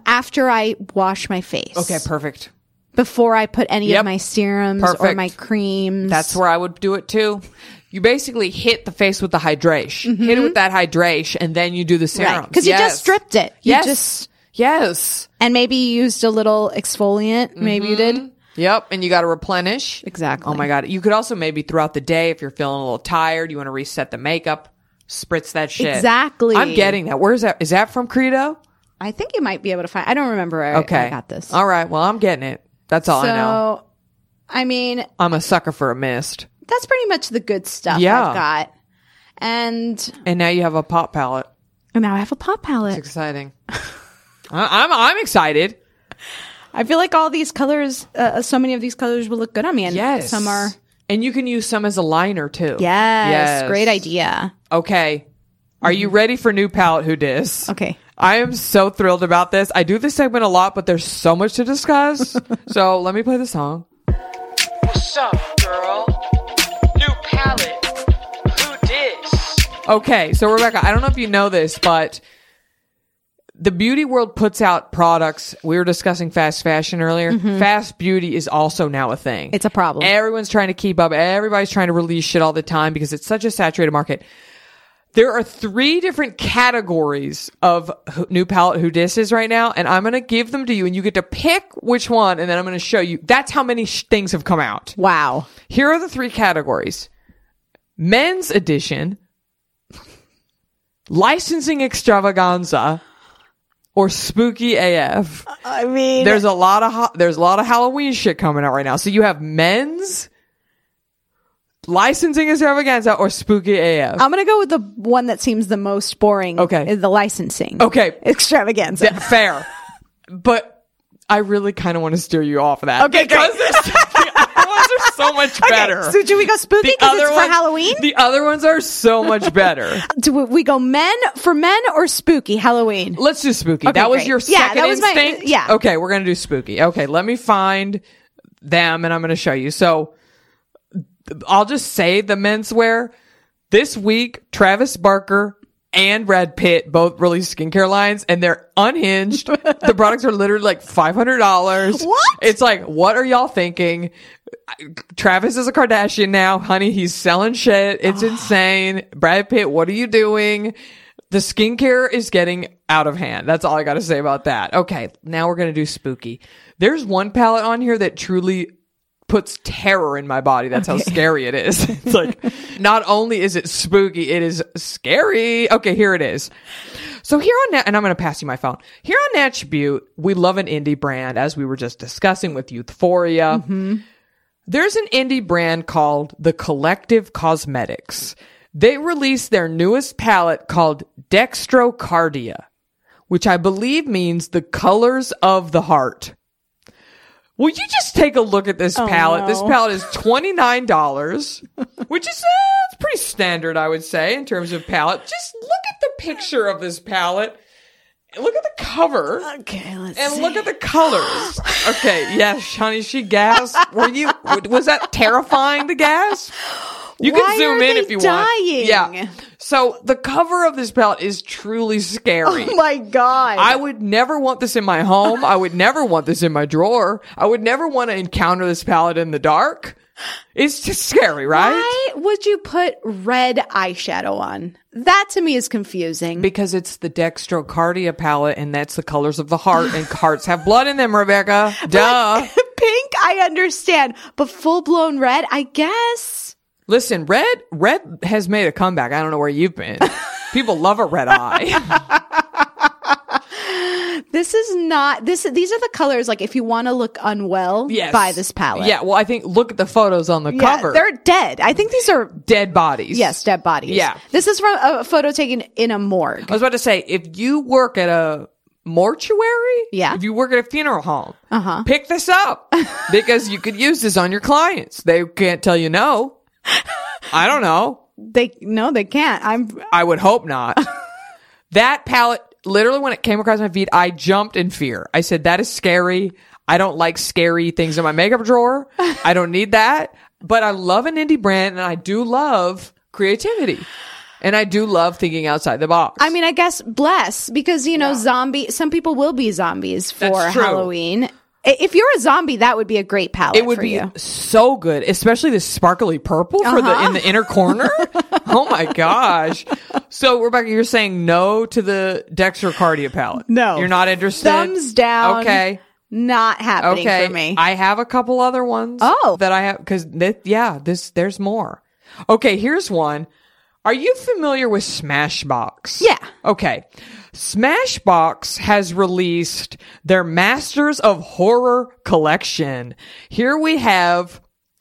after I wash my face. Okay, perfect. Before I put any of my serums or my creams. That's where I would do it too. You basically hit the face with the hydration. Hit it with that hydration, and then you do the serum. Because you just stripped it. Yes. And maybe you used a little exfoliant. Maybe you did. Yep. And you got to replenish. Exactly. Oh my God. You could also maybe throughout the day, if you're feeling a little tired, you want to reset the makeup, spritz that shit. Exactly. I'm getting that. Where is that? Is that from Credo? I think you might be able to find. I don't remember where I got this. All right. Well, I'm getting it. That's all I know. So, I mean, I'm a sucker for a mist. That's pretty much the good stuff I've got. And now you have a pop palette. And now I have a pop palette. It's exciting. I'm excited. I feel like all these colors, so many of these colors will look good on me. And yes. Some are. And you can use some as a liner too. Yes. Great idea. Okay. Are you ready for new palette Who Dis? Okay. I am so thrilled about this. I do this segment a lot, but there's so much to discuss. So let me play the song. What's up, girl? New palette. Who dis? Okay. So Rebecca, I don't know if you know this, but the beauty world puts out products. We were discussing fast fashion earlier. Fast beauty is also now a thing. It's a problem. Everyone's trying to keep up. Everybody's trying to release shit all the time because it's such a saturated market. There are 3 different categories of new palette Who Dis is right now, and I'm going to give them to you, and you get to pick which one, and then I'm going to show you. That's how many things have come out. Wow. Here are the 3 categories. Men's edition, licensing extravaganza, or spooky AF. I mean, there's a lot of Halloween shit coming out right now. So you have men's, licensing extravaganza, or spooky AF. I'm gonna go with the one that seems the most boring. Okay, is the licensing. Okay, extravaganza. Fair, but I really kind of want to steer you off of that. Okay, because the other ones are so much better. So do we go spooky because it's for Halloween? The other ones are so much better. Do we go men or spooky Halloween? Let's do spooky. Okay, that was great. your second that was instinct? Yeah. Okay, we're gonna do spooky. Okay, let me find them and I'm gonna show you. So I'll just say the menswear. This week, Travis Barker and Brad Pitt both released skincare lines, and they're unhinged. The products are literally like $500. What? It's like, what are y'all thinking? Travis is a Kardashian now, honey. He's selling shit. It's insane. Brad Pitt, what are you doing? The skincare is getting out of hand. That's all I got to say about that. Okay, now we're going to do spooky. There's one palette on here that truly puts terror in my body. That's how scary it is. It's like, not only is it spooky, it is scary. Okay, here it is. So here on and I'm going to pass you my phone. Here on Natch Butte, we love an indie brand, as we were just discussing with Youthforia. There's an indie brand called The Collective Cosmetics. They released their newest palette called Dextrocardia, which I believe means the colors of the heart. Will you just take a look at this palette? No. This palette is $29, which is it's pretty standard, I would say, in terms of palette. Just look at the picture of this palette. Look at the cover. Okay, let's and see. look at the colors. Okay, yes, honey, she gasped. Was that terrifying to gasp? You can zoom in if you want. Yeah. So the cover of this palette is truly scary. Oh my God. I would never want this in my home. I would never want this in my drawer. I would never want to encounter this palette in the dark. It's just scary, right? Why would you put red eyeshadow on? That to me is confusing. Because it's the Dextrocardia palette, and that's the colors of the heart, and hearts have blood in them, Rebecca. Duh. Pink, I understand. But full-blown red, I guess. Listen, red has made a comeback. I don't know where you've been. People love a red eye. These are the colors, like, if you want to look unwell, buy this palette. Yeah, well, I think, look at the photos on the cover. They're dead. I think these are dead bodies. Yes, dead bodies. Yeah. This is from a photo taken in a morgue. I was about to say, if you work at a mortuary, if you work at a funeral home, pick this up because you could use this on your clients. They can't tell you no. I don't know. They can't. I would hope not. That palette, literally when it came across my feed, I jumped in fear. I said, that is scary. I don't like scary things in my makeup drawer. I don't need that. But I love an indie brand, and I do love creativity. And I do love thinking outside the box. I mean, I guess bless, because, some people will be zombies for That's true. Halloween. If you're a zombie, that would be a great palette. It would be so good, especially the sparkly purple for in the inner corner. Oh my gosh! So Rebecca, you're saying no to the Dextrocardia palette? No, you're not interested. Thumbs down. Okay, not happening for me. I have a couple other ones. That I have because there's more. Okay, here's one. Are you familiar with Smashbox? Yeah. Okay. Smashbox has released their Masters of Horror collection. Here we have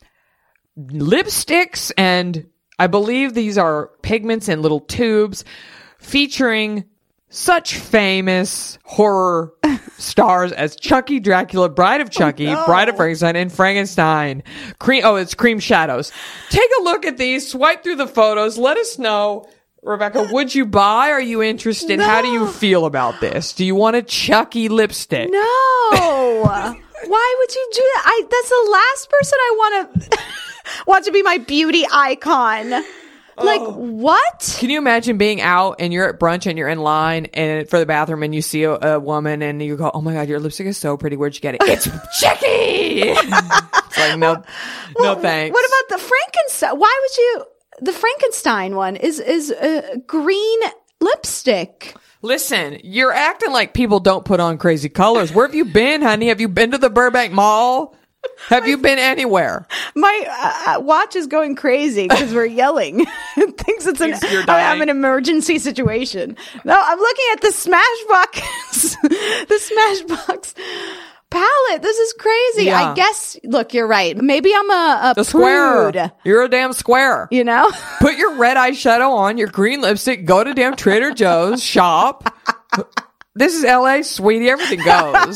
lipsticks, and I believe these are pigments in little tubes featuring such famous horror stars as Chucky, Dracula, Bride of Chucky, Bride of Frankenstein, and Frankenstein. It's Cream Shadows. Take a look at these, swipe through the photos, let us know. Rebecca, would you buy? Are you interested? No. How do you feel about this? Do you want a Chucky lipstick? No. Why would you do that? That's the last person I want to be my beauty icon. Like, what? Can you imagine being out and you're at brunch and you're in line and for the bathroom and you see a woman and you go, oh my God, your lipstick is so pretty. Where'd you get it? It's Chucky! It's like, no thanks. What about the Frankenstein? Why would you... The Frankenstein one is green lipstick. Listen, you're acting like people don't put on crazy colors. Where have you been, honey? Have you been to the Burbank Mall? Have you been anywhere? My watch is going crazy because we're yelling. It thinks I have an emergency situation. No, I'm looking at the Smashbox. The Smashbox palette. This is crazy. Yeah. I guess, look, you're right. Maybe I'm a the prude. Square. You're a damn square. You know? Put your red eyeshadow on, your green lipstick, go to damn Trader Joe's, shop. This is LA, sweetie. Everything goes.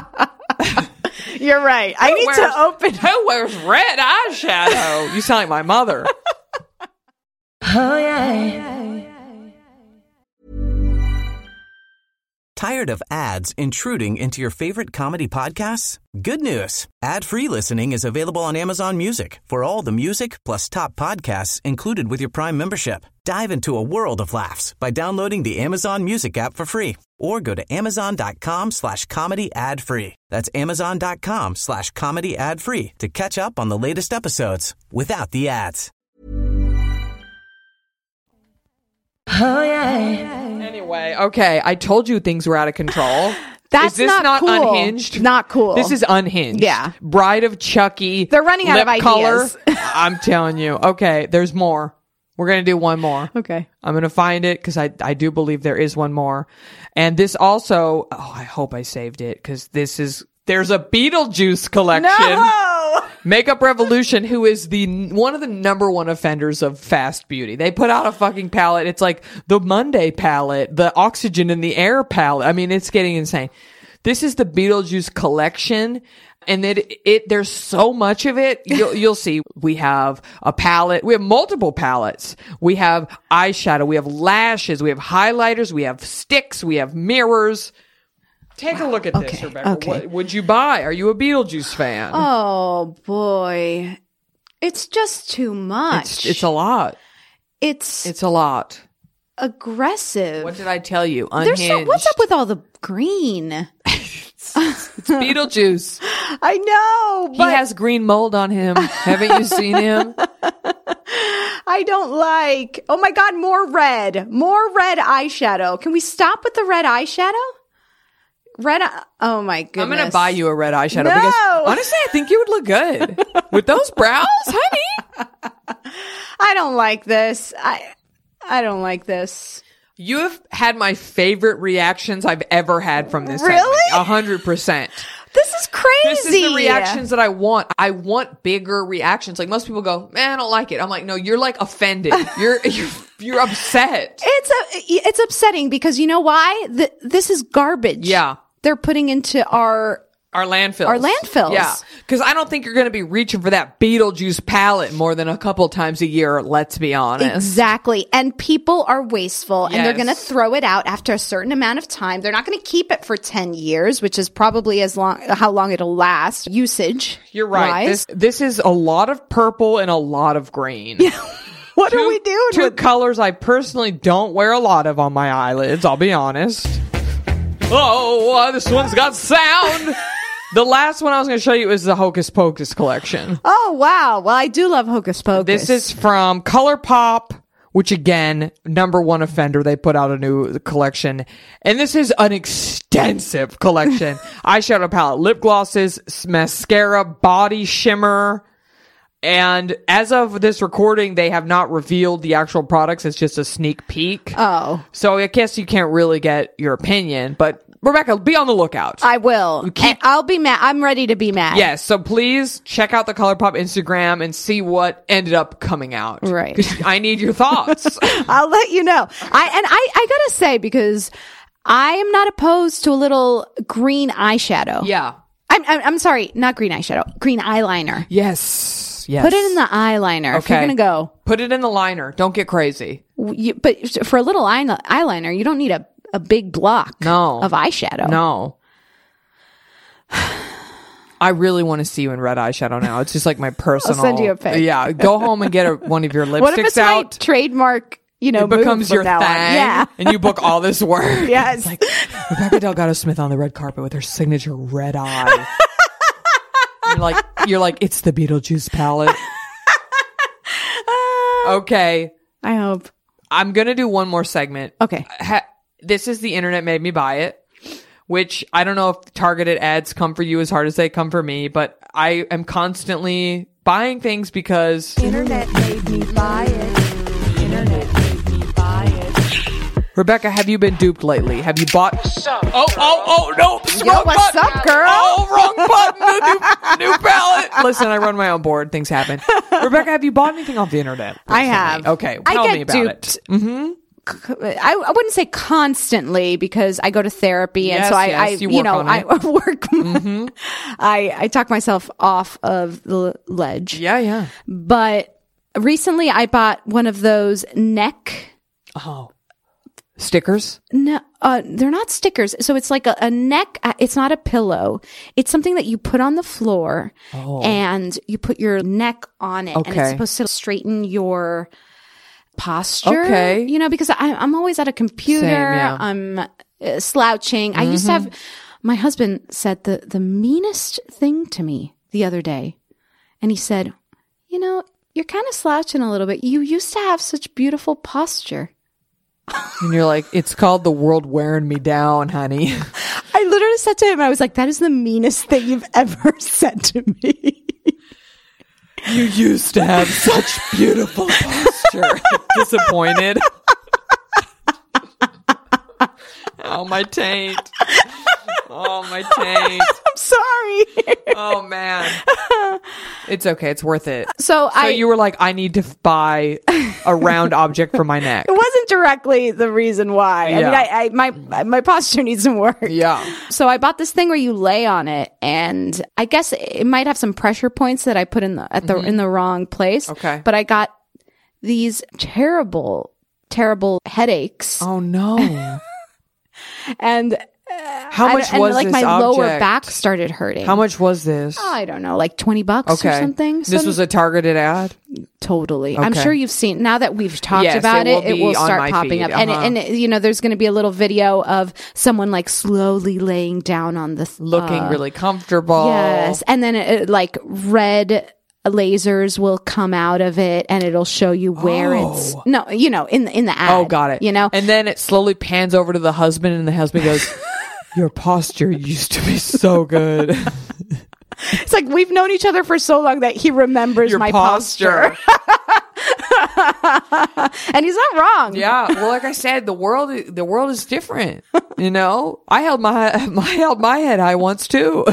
You're right. I need to open. Who wears red eyeshadow? You sound like my mother. Oh, yeah. Tired of ads intruding into your favorite comedy podcasts? Good news. Ad-free listening is available on Amazon Music for all the music plus top podcasts included with your Prime membership. Dive into a world of laughs by downloading the Amazon Music app for free or go to amazon.com/comedy ad-free. That's amazon.com/comedy ad-free to catch up on the latest episodes without the ads. Oh, yeah. Anyway, okay, I told you things were out of control. That's Is this not cool. Unhinged? Not cool. This is Unhinged. Yeah. Bride of Chucky. They're running out of lip color. ideas. I'm telling you. Okay, there's more. We're going to do one more. Okay. I'm going to find it because I do believe there is one more. And this also, I hope I saved it because there's a Beetlejuice collection. No! Makeup Revolution, who is one of the number one offenders of fast beauty. They put out a fucking palette. It's like the Monday palette, the Oxygen in the Air palette. I mean, it's getting insane. This is the Beetlejuice collection. And there's so much of it. You'll see. We have a palette. We have multiple palettes. We have eyeshadow. We have lashes. We have highlighters. We have sticks. We have mirrors. Take a look at this, Rebecca. Okay. What would you buy? Are you a Beetlejuice fan? Oh, boy. It's just too much. It's a lot. It's a lot. Aggressive. What did I tell you? Unhinged. What's up with all the green? It's Beetlejuice. I know, but he has green mold on him. Haven't you seen him? I don't like. Oh my God, more red eyeshadow. Can we stop with the red eyeshadow? Oh my goodness. I'm going to buy you a red eyeshadow No. because honestly, I think you would look good with those brows, honey. I don't like this. I don't like this. You have had my favorite reactions I've ever had from this. Really? 100%. This is crazy. This is the reactions that I want. I want bigger reactions. Like most people go, man, I don't like it. I'm like, no, you're like offended. You're upset. It's upsetting because you know why? This is garbage. Yeah. They're putting into our landfills. Yeah. Because I don't think you're going to be reaching for that Beetlejuice palette more than a couple times a year, let's be honest. Exactly. And people are wasteful and they're Yes. going to throw it out after a certain amount of time. They're not going to keep it for 10 years, which is probably how long it'll last. Usage. You're right. This is a lot of purple and a lot of green. What are we doing Two with colors I personally don't wear a lot of on my eyelids, I'll be honest. Oh, this one's got sound. The last one I was going to show you is the Hocus Pocus collection. Oh, wow. Well, I do love Hocus Pocus. This is from ColourPop, which again, #1 offender. They put out a new collection. And this is an extensive collection. Eyeshadow palette, lip glosses, mascara, body shimmer. And as of this recording, they have not revealed the actual products. It's just a sneak peek. Oh. So I guess you can't really get your opinion, but Rebecca, be on the lookout. I will. And I'll be mad. I'm ready to be mad. Yes, so please check out the ColourPop Instagram and see what ended up coming out. Right. 'Cause I need your thoughts. I'll let you know. I gotta say, because I am not opposed to a little green eyeshadow. Yeah. I'm sorry, not green eyeshadow, green eyeliner. Yes. Put it in the eyeliner. If you're gonna go. Put it in the liner. Don't get crazy. But for a little eyeliner, you don't need a big block of eyeshadow. No. I really want to see you in red eyeshadow now. It's just like my personal. I'll send you a pic. Yeah. Go home and get one of your lipsticks What if it's out. my trademark, it becomes your thing. Yeah. And you book all this work. Yes. It's like Rebecca Delgado Smith on the red carpet with her signature red eye. You're like, it's the Beetlejuice palette. Okay. I hope. I'm going to do one more segment. Okay. This is The Internet Made Me Buy It, which I don't know if targeted ads come for you as hard as they come for me, but I am constantly buying things because Internet made me buy it. Internet made me buy it. Rebecca, have you been duped lately? Have you bought? Oh, no. Yo, what's up, girl? Oh, wrong button. New palette. Listen, I run my own board. Things happen. Rebecca, have you bought anything off the internet? I have. Okay, tell me about duped. it. Mm-hmm. I wouldn't say constantly because I go to therapy and so I work. Mm-hmm. I talk myself off of the ledge. Yeah. But recently I bought one of those neck. Oh. Stickers? No, they're not stickers. So it's like a neck. It's not a pillow. It's something that you put on the floor and you put your neck on it and it's supposed to straighten your posture. Okay. Because I'm always at a computer. Same, yeah. I'm slouching. Mm-hmm. I used to have, my husband said the meanest thing to me the other day. And he said, you're kind of slouching a little bit. You used to have such beautiful posture. And you're like, it's called the world wearing me down, honey. I literally said to him, I was like, that is the meanest thing you've ever said to me. You used to have such beautiful posture. Disappointed. Oh, my taint. I'm sorry. Oh, man. It's okay. It's worth it. So you were like, I need to buy a round object for my neck. It wasn't directly the reason why. Yeah. I mean, my posture needs some work. Yeah. So I bought this thing where you lay on it, and I guess it might have some pressure points that I put in the wrong place. Okay. But I got these terrible headaches. Oh no. And how much was like this my object? lower back started hurting. How much was this? I don't know, like $20 or something. This was a targeted ad? Totally. Okay. I'm sure you've seen, now that we've talked about it will start popping up. And there's going to be a little video of someone like slowly laying down on the looking really comfortable. Yes. And then like red lasers will come out of it and it'll show you where it's in the ad. Oh, got it. And then it slowly pans over to the husband and the husband goes, your posture used to be so good. It's like we've known each other for so long that he remembers your my posture. And he's not wrong. Yeah. Well, like I said, the world is different. I held my head high once too.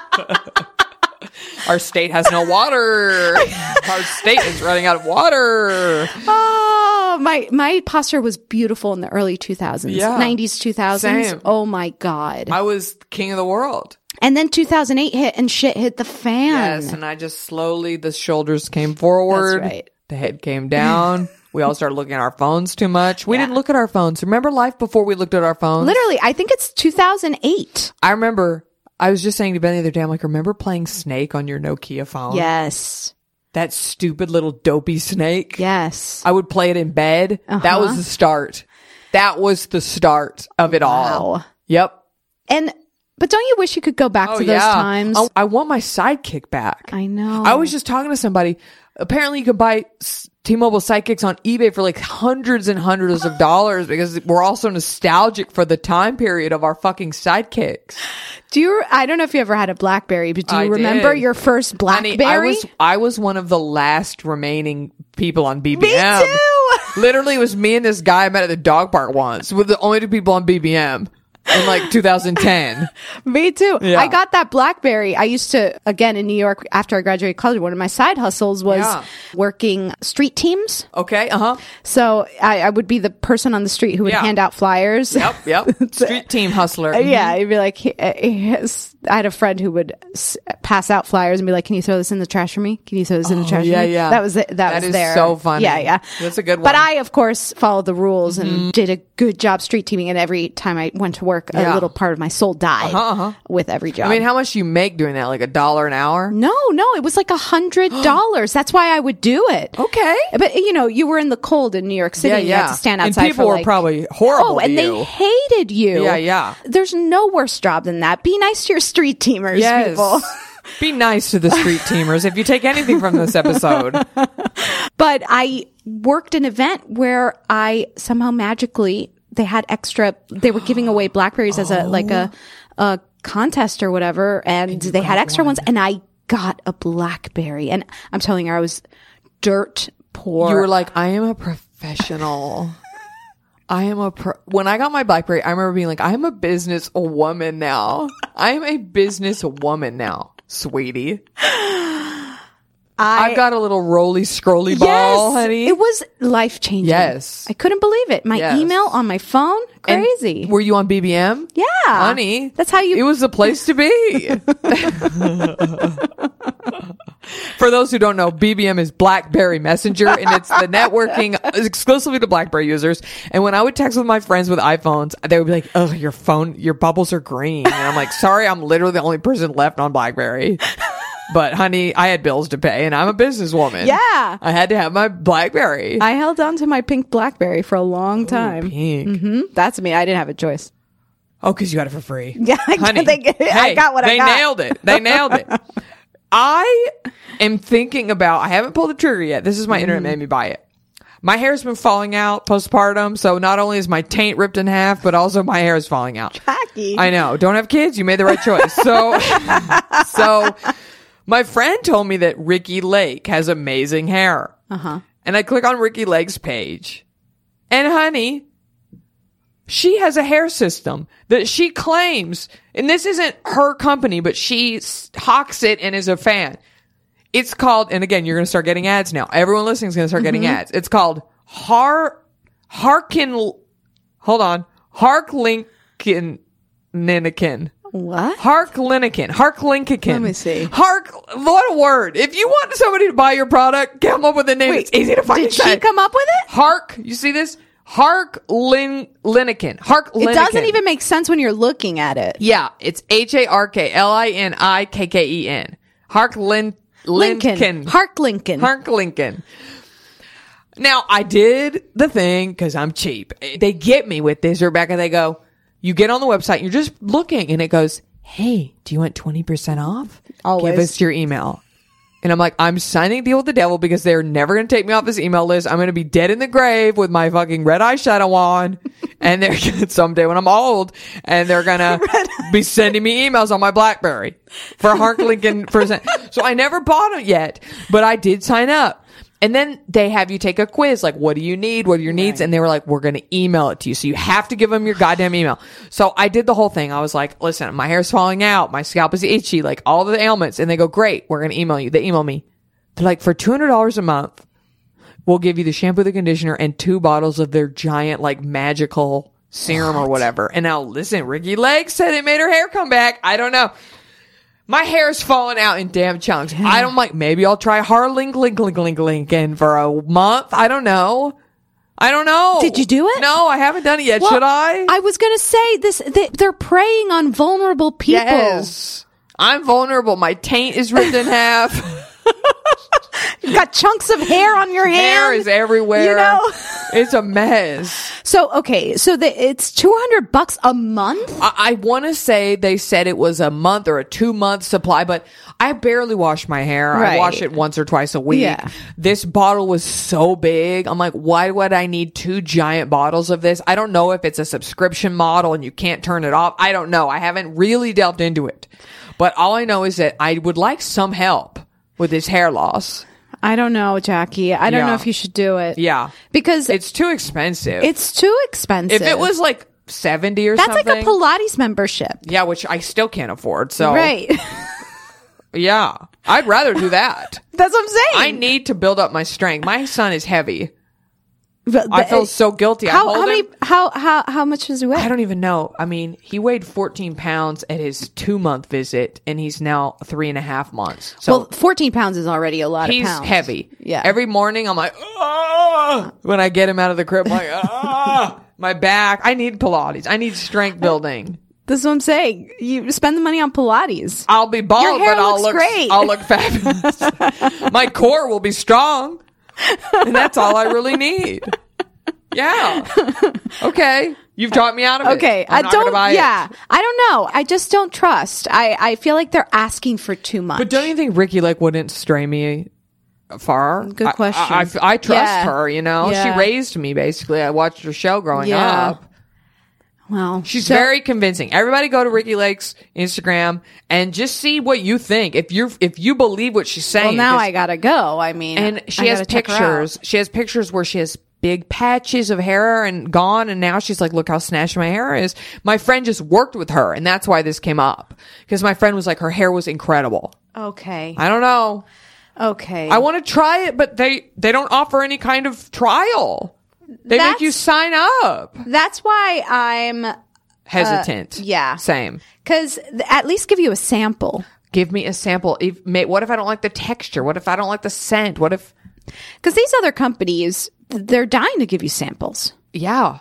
Our state has no water. Our state is running out of water. Oh, my posture was beautiful in the early 2000s. Yeah. 90s, 2000s. Same. Oh my God. I was king of the world. And then 2008 hit and shit hit the fan. Yes, and I just slowly, the shoulders came forward. That's right. The head came down. We all started looking at our phones too much. We didn't look at our phones. Remember life before we looked at our phones? Literally, I think it's 2008. I remember, I was just saying to Ben the other day, I'm like, remember playing Snake on your Nokia phone? Yes. that stupid little dopey snake. Yes. I would play it in bed. That was the start. That was the start of it all. Wow. Yep. But don't you wish you could go back to those times? I want my sidekick back. I know. I was just talking to somebody. Apparently you can buy T-Mobile sidekicks on eBay for like hundreds and hundreds of dollars because we're also nostalgic for the time period of our fucking sidekicks. I don't know if you ever had a BlackBerry, but do you remember your first BlackBerry? Honey, I was one of the last remaining people on BBM. Me too. Literally, it was me and this guy I met at the dog park once. We're the only two people on BBM. In like 2010. Me too. Yeah. I got that BlackBerry. I used to, again, in New York, after I graduated college, one of my side hustles was working street teams. Okay, So I would be the person on the street who would hand out flyers. Yep. Street team hustler. Yeah, it'd be like, I had a friend who would pass out flyers and be like, can you throw this in the trash for me? Can you throw this in the trash for me? Yeah. That was it. That was is so funny. Yeah. That's a good one. But I, of course, followed the rules and did a good job street teaming. And every time I went to work, a little part of my soul died with every job. I mean, how much do you make doing that? Like $1 an hour? No, it was like $100. That's why I would do it. Okay. But you were in the cold in New York City. And you had to stand outside. And people were probably horrible to and you. they hated you. Yeah. There's no worse job than that. Be nice to your street teamers, people. Be nice to the street teamers if you take anything from this episode. But I worked an event where I somehow magically, they were giving away BlackBerries as a contest or whatever, and they had extra ones, and I got a BlackBerry, and I'm telling you, I was dirt poor. You were like, I am a professional. When I got my BlackBerry, I remember being like, I am a business woman now. I am a business woman now, sweetie. I got a little scrolly ball, honey. It was life-changing. Yes. I couldn't believe it. My email on my phone, crazy. And were you on BBM? Yeah. Honey. That's how you... It was the place to be. For those who don't know, BBM is BlackBerry Messenger, and it's the networking exclusively to BlackBerry users. And when I would text with my friends with iPhones, they would be like, "Oh, your bubbles are green." And I'm like, "Sorry, I'm literally the only person left on BlackBerry." But honey, I had bills to pay, and I'm a businesswoman. Yeah. I had to have my BlackBerry. I held on to my pink BlackBerry for a long time. Pink. That's me. I didn't have a choice. Oh, because you got it for free. Yeah, honey. I got what I got. They nailed it. I am thinking about, I haven't pulled the trigger yet. This is my internet made me buy it. My hair's been falling out postpartum, so not only is my taint ripped in half, but also my hair is falling out. Tacky. I know. Don't have kids. You made the right choice. So my friend told me that Ricky Lake has amazing hair. And I click on Ricky Lake's page. And honey, she has a hair system that she claims, and this isn't her company, but she hawks it and is a fan. It's called, and again, you're going to start getting ads now. Everyone listening is going to start getting ads. It's called Harklinkin. What? Harklinkin. Let me see. What a word. If you want somebody to buy your product, come up with a name. It's easy to fucking say. Did she come up with it? You see this? Harklinkin. It doesn't even make sense when you're looking at it. Yeah, it's HARKLINIKKEN. Harklinkin. Now, I did the thing because I'm cheap. They get me with this, Rebecca. They go, you get on the website, and you're just looking, and it goes, hey, do you want 20% off? Always. Give us your email. And I'm like, I'm signing a deal with the devil because they're never going to take me off this email list. I'm going to be dead in the grave with my fucking red eyeshadow on. And they're going to, someday when I'm old, and they're going to be sending me emails on my BlackBerry for Harklinkin%. So I never bought it yet, but I did sign up. And then they have you take a quiz, like, what do you need? What are your needs? And they were like, we're going to email it to you. So you have to give them your goddamn email. So I did the whole thing. I was like, listen, my hair's falling out. My scalp is itchy, like all the ailments. And they go, great, we're going to email you. They email me. They're like, for $200 a month, we'll give you the shampoo, the conditioner, and 2 bottles of their giant, like, magical serum or whatever. And now listen, Ricky Lake said it made her hair come back. I don't know. My hair's falling out in damn chunks. Yeah. I don't like, maybe I'll try Harklinkin for a month. I don't know. Did you do it? No, I haven't done it yet. Well, should I? I was going to say this, they're preying on vulnerable people. Yes. I'm vulnerable. My taint is ripped in half. got chunks of hair on your hand. Hair is everywhere. You know? It's a mess. So, okay. So it's $200 a month? I want to say they said it was a month or a 2-month supply, but I barely wash my hair. Right. I wash it once or twice a week. Yeah. This bottle was so big. I'm like, why would I need 2 giant bottles of this? I don't know if it's a subscription model and you can't turn it off. I don't know. I haven't really delved into it. But all I know is that I would like some help with this hair loss. I don't know, Jackie. I don't know if you should do it. Yeah. Because it's too expensive. It's too expensive. If it was like 70 or That's something. like a Pilates membership. Yeah, which I still can't afford. So Right. Yeah. I'd rather do that. That's what I'm saying. I need to build up my strength. My son is heavy. But I feel so guilty. How much does he weigh? I don't even know. I mean, he weighed 14 pounds at his 2-month visit, and he's now 3.5 months. So well, 14 pounds is already a lot of pounds. he's heavy. Yeah. Every morning, I'm like, ah! When I get him out of the crib, I'm like, ah! My back. I need Pilates. I need strength building. That's what I'm saying. You spend the money on Pilates. I'll be bald, Your hair but looks great. I'll look fabulous. My core will be strong. And that's all I really need. Yeah. Okay. You've talked me out of it. Okay. I'm not gonna buy it. I don't know. I just don't trust. I feel like they're asking for too much. But don't you think Ricky Lake wouldn't stray me far? Good question. I trust her, you know? Yeah. She raised me, basically. I watched her show growing up. Well, She's very convincing. Everybody go to Ricky Lake's Instagram and just see what you think. If you believe what she's saying. Well, now I gotta go. I mean, and she has pictures. She has pictures where she has big patches of hair and gone, and now she's like, look how snatched my hair is. My friend just worked with her, and that's why this came up. Because my friend was like, her hair was incredible. Okay. I don't know. Okay. I want to try it, but they don't offer any kind of trial. They make you sign up. That's why I'm hesitant. Yeah. Same. Because at least give you a sample. Give me a sample. What if I don't like the texture? What if I don't like the scent? What if... Because these other companies, they're dying to give you samples. Yeah.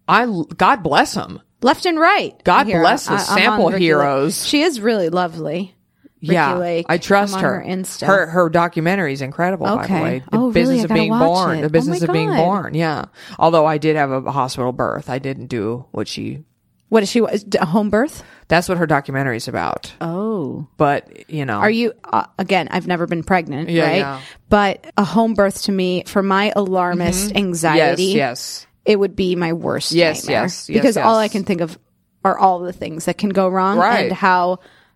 God bless them. Left and right. God bless the sample heroes. She is really lovely. Ricky Lake. I trust I'm her. On her Insta. Her documentary is incredible, by the way. The business of being born. It. The business of being God. born. Yeah. Although I did have a hospital birth. I didn't do what she... What is she? A home birth? That's what her documentary is about. Oh. But, you know. Are you... again, I've never been pregnant, right? Yeah. But a home birth to me, for my alarmist anxiety... Yes. It would be my worst nightmare. Because all I can think of are all the things that can go wrong. Right. And how...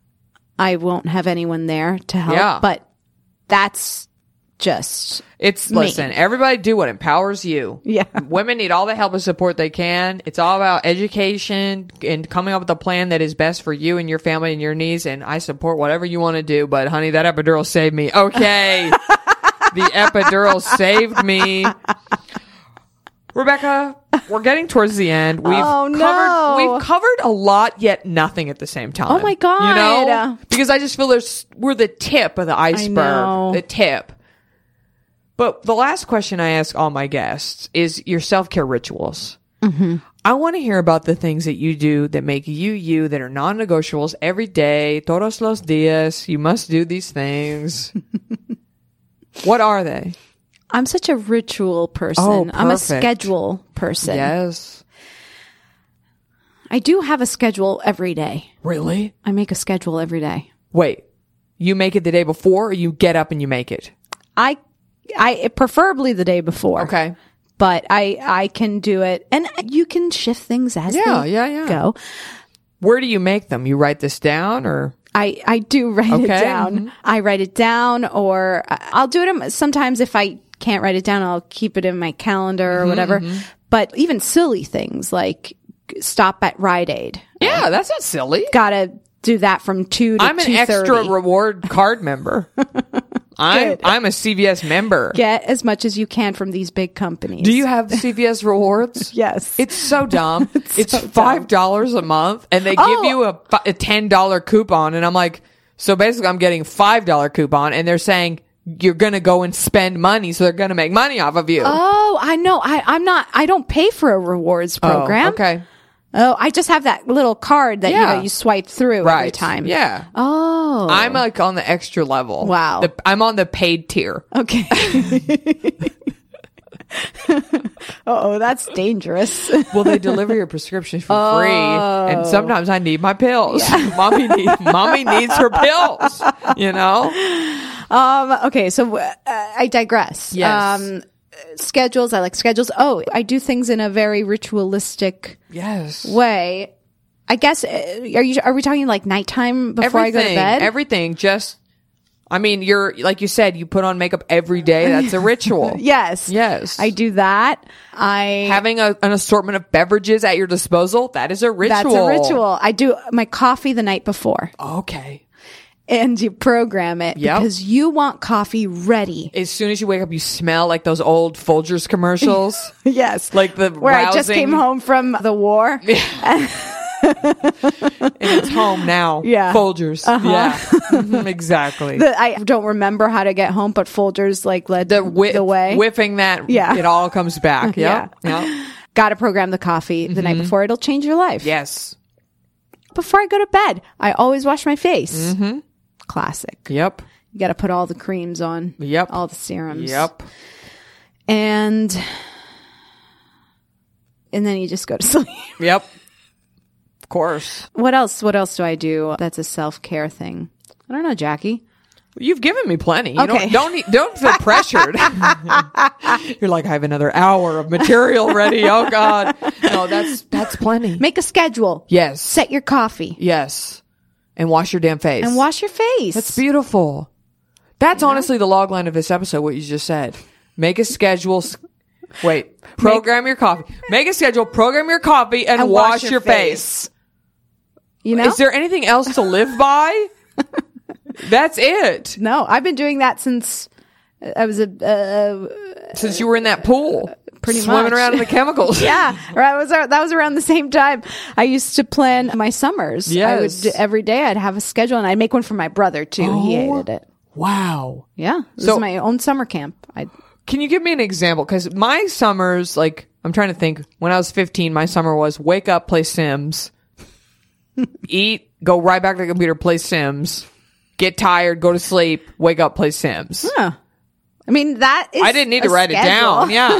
I won't have anyone there to help. Yeah. But that's just listen, everybody do what empowers you. Yeah. Women need all the help and support they can. It's all about education and coming up with a plan that is best for you and your family and your needs. And I support whatever you want to do. But honey, that epidural saved me. Okay. The epidural saved me. Rebecca, we're getting towards the end. We've covered a lot, yet nothing at the same time. Oh my God. You know? Because I just feel we're the tip of the iceberg. The tip. But the last question I ask all my guests is your self-care rituals. Mm-hmm. I want to hear about the things that you do that make you, that are non-negotiables every day, todos los días. You must do these things. What are they? I'm such a ritual person. Oh, I'm a schedule person. Yes. I do have a schedule every day. Really? I make a schedule every day. Wait, you make it the day before, or you get up and you make it? I preferably the day before. Okay. But I can do it, and you can shift things as they go. Where do you make them? You write this down, or? I do write it down. Mm-hmm. I write it down, or I'll do it sometimes if I can't write it down, I'll keep it in my calendar or whatever. Mm-hmm. But even silly things like stop at Rite Aid. Yeah, that's not silly. Gotta do that from 2 to 2:30. I'm an extra reward card member. I'm a CVS member. Get as much as you can from these big companies. Do you have CVS rewards? Yes. It's so dumb. It's $5 a month, and they give you a $10 coupon, and I'm like, so basically I'm getting $5 coupon, and they're saying you're going to go and spend money, so they're going to make money off of you. Oh, I know. I don't pay for a rewards program. Oh, okay. Oh, I just have that little card that you swipe through every time. Yeah. Oh, Oh. I'm like on the extra level. Wow. I'm on the paid tier. Okay. Uh-oh, that's dangerous. Well, they deliver your prescriptions for free, and sometimes I need my pills. Yeah. Mommy needs her pills. You know. Okay, so I digress. Yes. Schedules. I like schedules. Oh, I do things in a very ritualistic way. I guess. Are we talking like nighttime before I go to bed? Everything. Just. I mean, you're like you said, you put on makeup every day. That's a ritual. Yes. I do that. Having an assortment of beverages at your disposal. That is a ritual. That's a ritual. I do my coffee the night before. Okay. And you program it because you want coffee ready. As soon as you wake up, you smell like those old Folgers commercials. Yes. Like the where I just came home from the war. And it's home now. Yeah. Folgers. Yeah. Exactly. I don't remember how to get home, but Folgers like led the way. Whiffing that. Yeah. It all comes back. Yeah. Got to program the coffee the night before. It'll change your life. Yes. Before I go to bed, I always wash my face. Mm-hmm. Classic. Yep. You got to put all the creams on. Yep. All the serums. Yep. And then you just go to sleep. Yep. Of course. What else do I do that's a self-care thing? I don't know, Jackie. You've given me plenty. You okay. Don't feel pressured. You're like, I have another hour of material ready. Oh God. No, that's plenty. Make a schedule. Yes. Set your coffee. Yes. And wash your damn face. And wash your face. That's beautiful. That's honestly the log line of this episode, what you just said. Make a schedule. Program your coffee. Make a schedule, program your coffee, and wash your face. You know? Is there anything else to live by? That's it. No, I've been doing that since I was since you were in that pool. Pretty swimming much. around in the chemicals. Yeah, that was around the same time. I used to plan my summers. Yes. Every day I'd have a schedule, and I'd make one for my brother too. Oh, he hated it. Wow. Yeah, this is my own summer camp. Can you give me an example? Because my summers, like, I'm trying to think. When I was 15, my summer was wake up, play Sims, eat, go right back to the computer, play Sims, get tired, go to sleep, wake up, play Sims. Huh. I mean, that is. I didn't need to write it down. Yeah.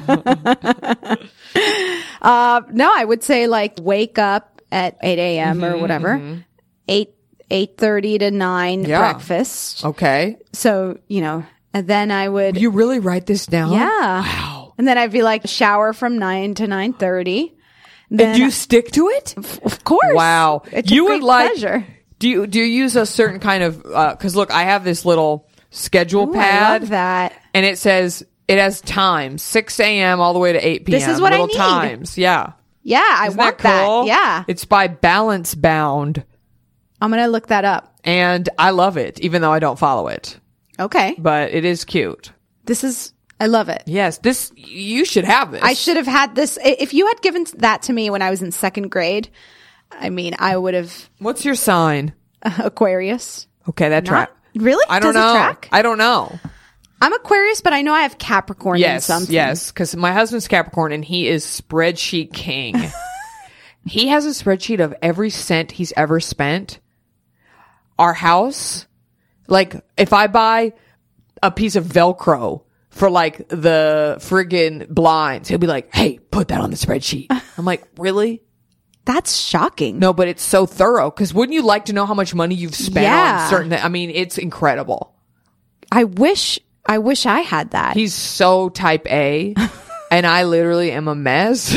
No, I would say like wake up at 8 a.m. or whatever. 8:30 to 9 breakfast. Okay. So, and then I would. You really write this down? Yeah. Wow. And then I'd be like shower from 9 to 9:30. And do you stick to it? Of course. Wow. It's a great pleasure. Do you use a certain kind of, cause look, I have this little schedule pad. I love that. And it says, it has times, 6 a.m. all the way to 8 p.m. This is what I need. Times. Yeah. Yeah. I want that cool? that. Yeah. It's by Balance Bound. I'm going to look that up. And I love it, even though I don't follow it. Okay. But it is cute. I love it. Yes. You should have this. I should have had this. If you had given that to me when I was in second grade, I mean, I would have. What's your sign? Aquarius. Okay, that tracks. Really? I don't know. Does it track? I don't know. I'm Aquarius, but I know I have Capricorn in something. Yes, because my husband's Capricorn and he is spreadsheet king. He has a spreadsheet of every cent he's ever spent. Our house, like if I buy a piece of Velcro for like the friggin' blinds, he'll be like, hey, put that on the spreadsheet. I'm like, really? That's shocking. No, but it's so thorough. Because wouldn't you like to know how much money you've spent on certain things? I mean, it's incredible. I wish I had that. He's so type A, and I literally am a mess.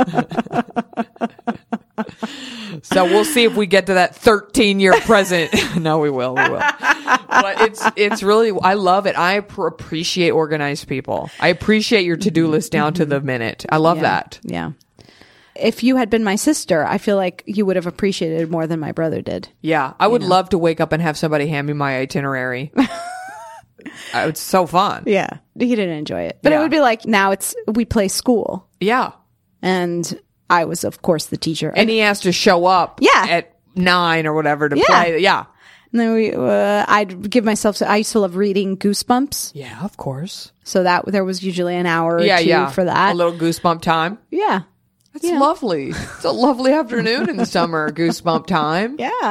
So we'll see if we get to that 13-year present. No, we will. But it's really, I love it. I appreciate organized people. I appreciate your to-do list down to the minute. I love that. Yeah. If you had been my sister, I feel like you would have appreciated it more than my brother did. Yeah. I would love to wake up and have somebody hand me my itinerary. It's so fun. Yeah. He didn't enjoy it. But it would be like, now we play school. Yeah. And I was, of course, the teacher. And he has to show up at 9 or whatever to play. Yeah. And then I'd give myself, I used to love reading Goosebumps. Yeah, of course. So there was usually an hour or two for that. A little goosebump time. Yeah. That's lovely. It's a lovely afternoon in the summer, goosebump time. Yeah.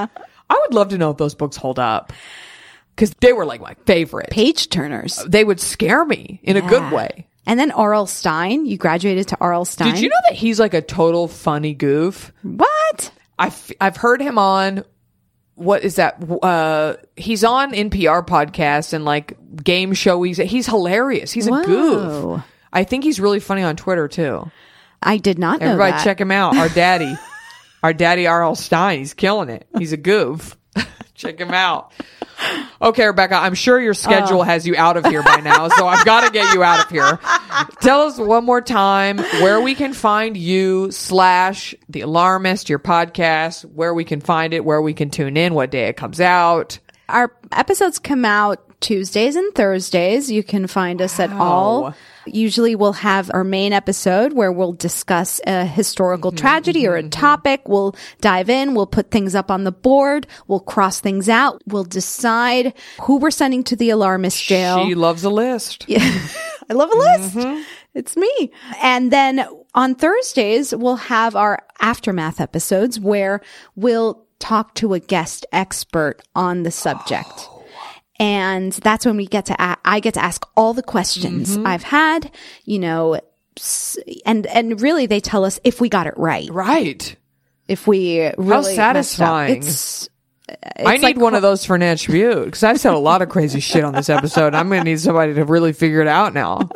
I would love to know if those books hold up. Because they were like my favorite. Page turners. They would scare me in a good way. And then R.L. Stein. You graduated to R.L. Stein. Did you know that he's like a total funny goof? What? I've heard him on, what is that? He's on NPR podcast and like game show. He's hilarious. He's a goof. I think he's really funny on Twitter too. I did not know Everybody that. check him out. Our daddy R.L. Stein. He's killing it. He's a goof. Check him out. Okay, Rebecca, I'm sure your schedule has you out of here by now, so I've got to get you out of here. Tell us one more time where we can find you / The Alarmist, your podcast, where we can find it, where we can tune in, what day it comes out. Our episodes come out Tuesdays and Thursdays. You can find us at all. Usually we'll have our main episode where we'll discuss a historical tragedy or a topic. We'll dive in. We'll put things up on the board. We'll cross things out. We'll decide who we're sending to the alarmist jail. She loves a list. Yeah. I love a list. It's me. And then on Thursdays, we'll have our aftermath episodes where we'll talk to a guest expert on the subject. And that's when we get to, I get to ask all the questions I've had, and really they tell us if we got it right. Right. If we really How satisfying. I need one of those for Natch Butte because I've said a lot of crazy shit on this episode. I'm going to need somebody to really figure it out now.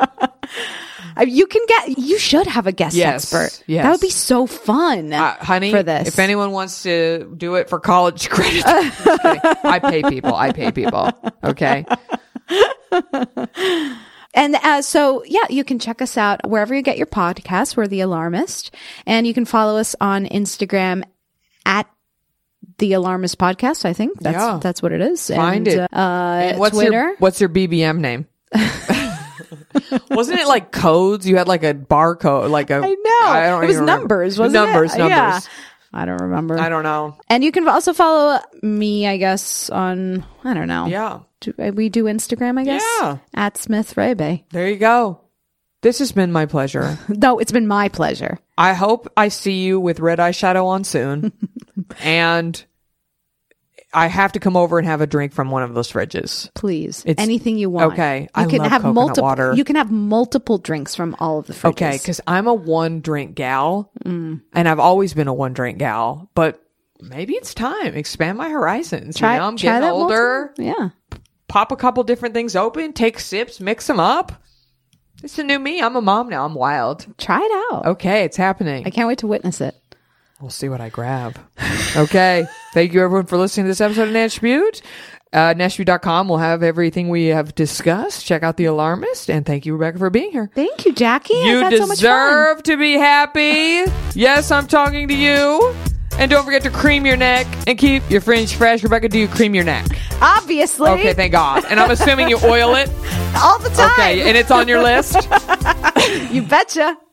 You should have a guest expert. Yes. That would be so fun. Honey, for this. If anyone wants to do it for college credit, I pay people. Okay. And you can check us out wherever you get your podcasts. We're The Alarmist. And you can follow us on Instagram at The Alarmist Podcast. I think that's what it is. Find it. And what's Twitter. What's your BBM name? Wasn't it like codes? You had like a barcode, like a. I know. It was numbers, wasn't it? Numbers. Yeah. I don't remember. I don't know. And you can also follow me, I guess, on, I don't know. Yeah. We do Instagram, I guess? Yeah. At Smith Rebe. There you go. This has been my pleasure. No, it's been my pleasure. I hope I see you with red eyeshadow on soon. And I have to come over and have a drink from one of those fridges. Please. Anything you want. Okay. You can love have coconut water. You can have multiple drinks from all of the fridges. Okay, because I'm a one drink gal, and I've always been a one drink gal, but maybe it's time. Expand my horizons. I'm getting older. Yeah. Pop a couple different things open, take sips, mix them up. It's a new me. I'm a mom now. I'm wild. Try it out. Okay, it's happening. I can't wait to witness it. We'll see what I grab. Okay. Thank you, everyone, for listening to this episode of Natch Butte. NatchButte.com will have everything we have discussed. Check out The Alarmist. And thank you, Rebecca, for being here. Thank you, Jackie. You deserve to be happy. Yes, I'm talking to you. And don't forget to cream your neck and keep your fringe fresh. Rebecca, do you cream your neck? Obviously. Okay, thank God. And I'm assuming you oil it? All the time. Okay, and it's on your list? You betcha.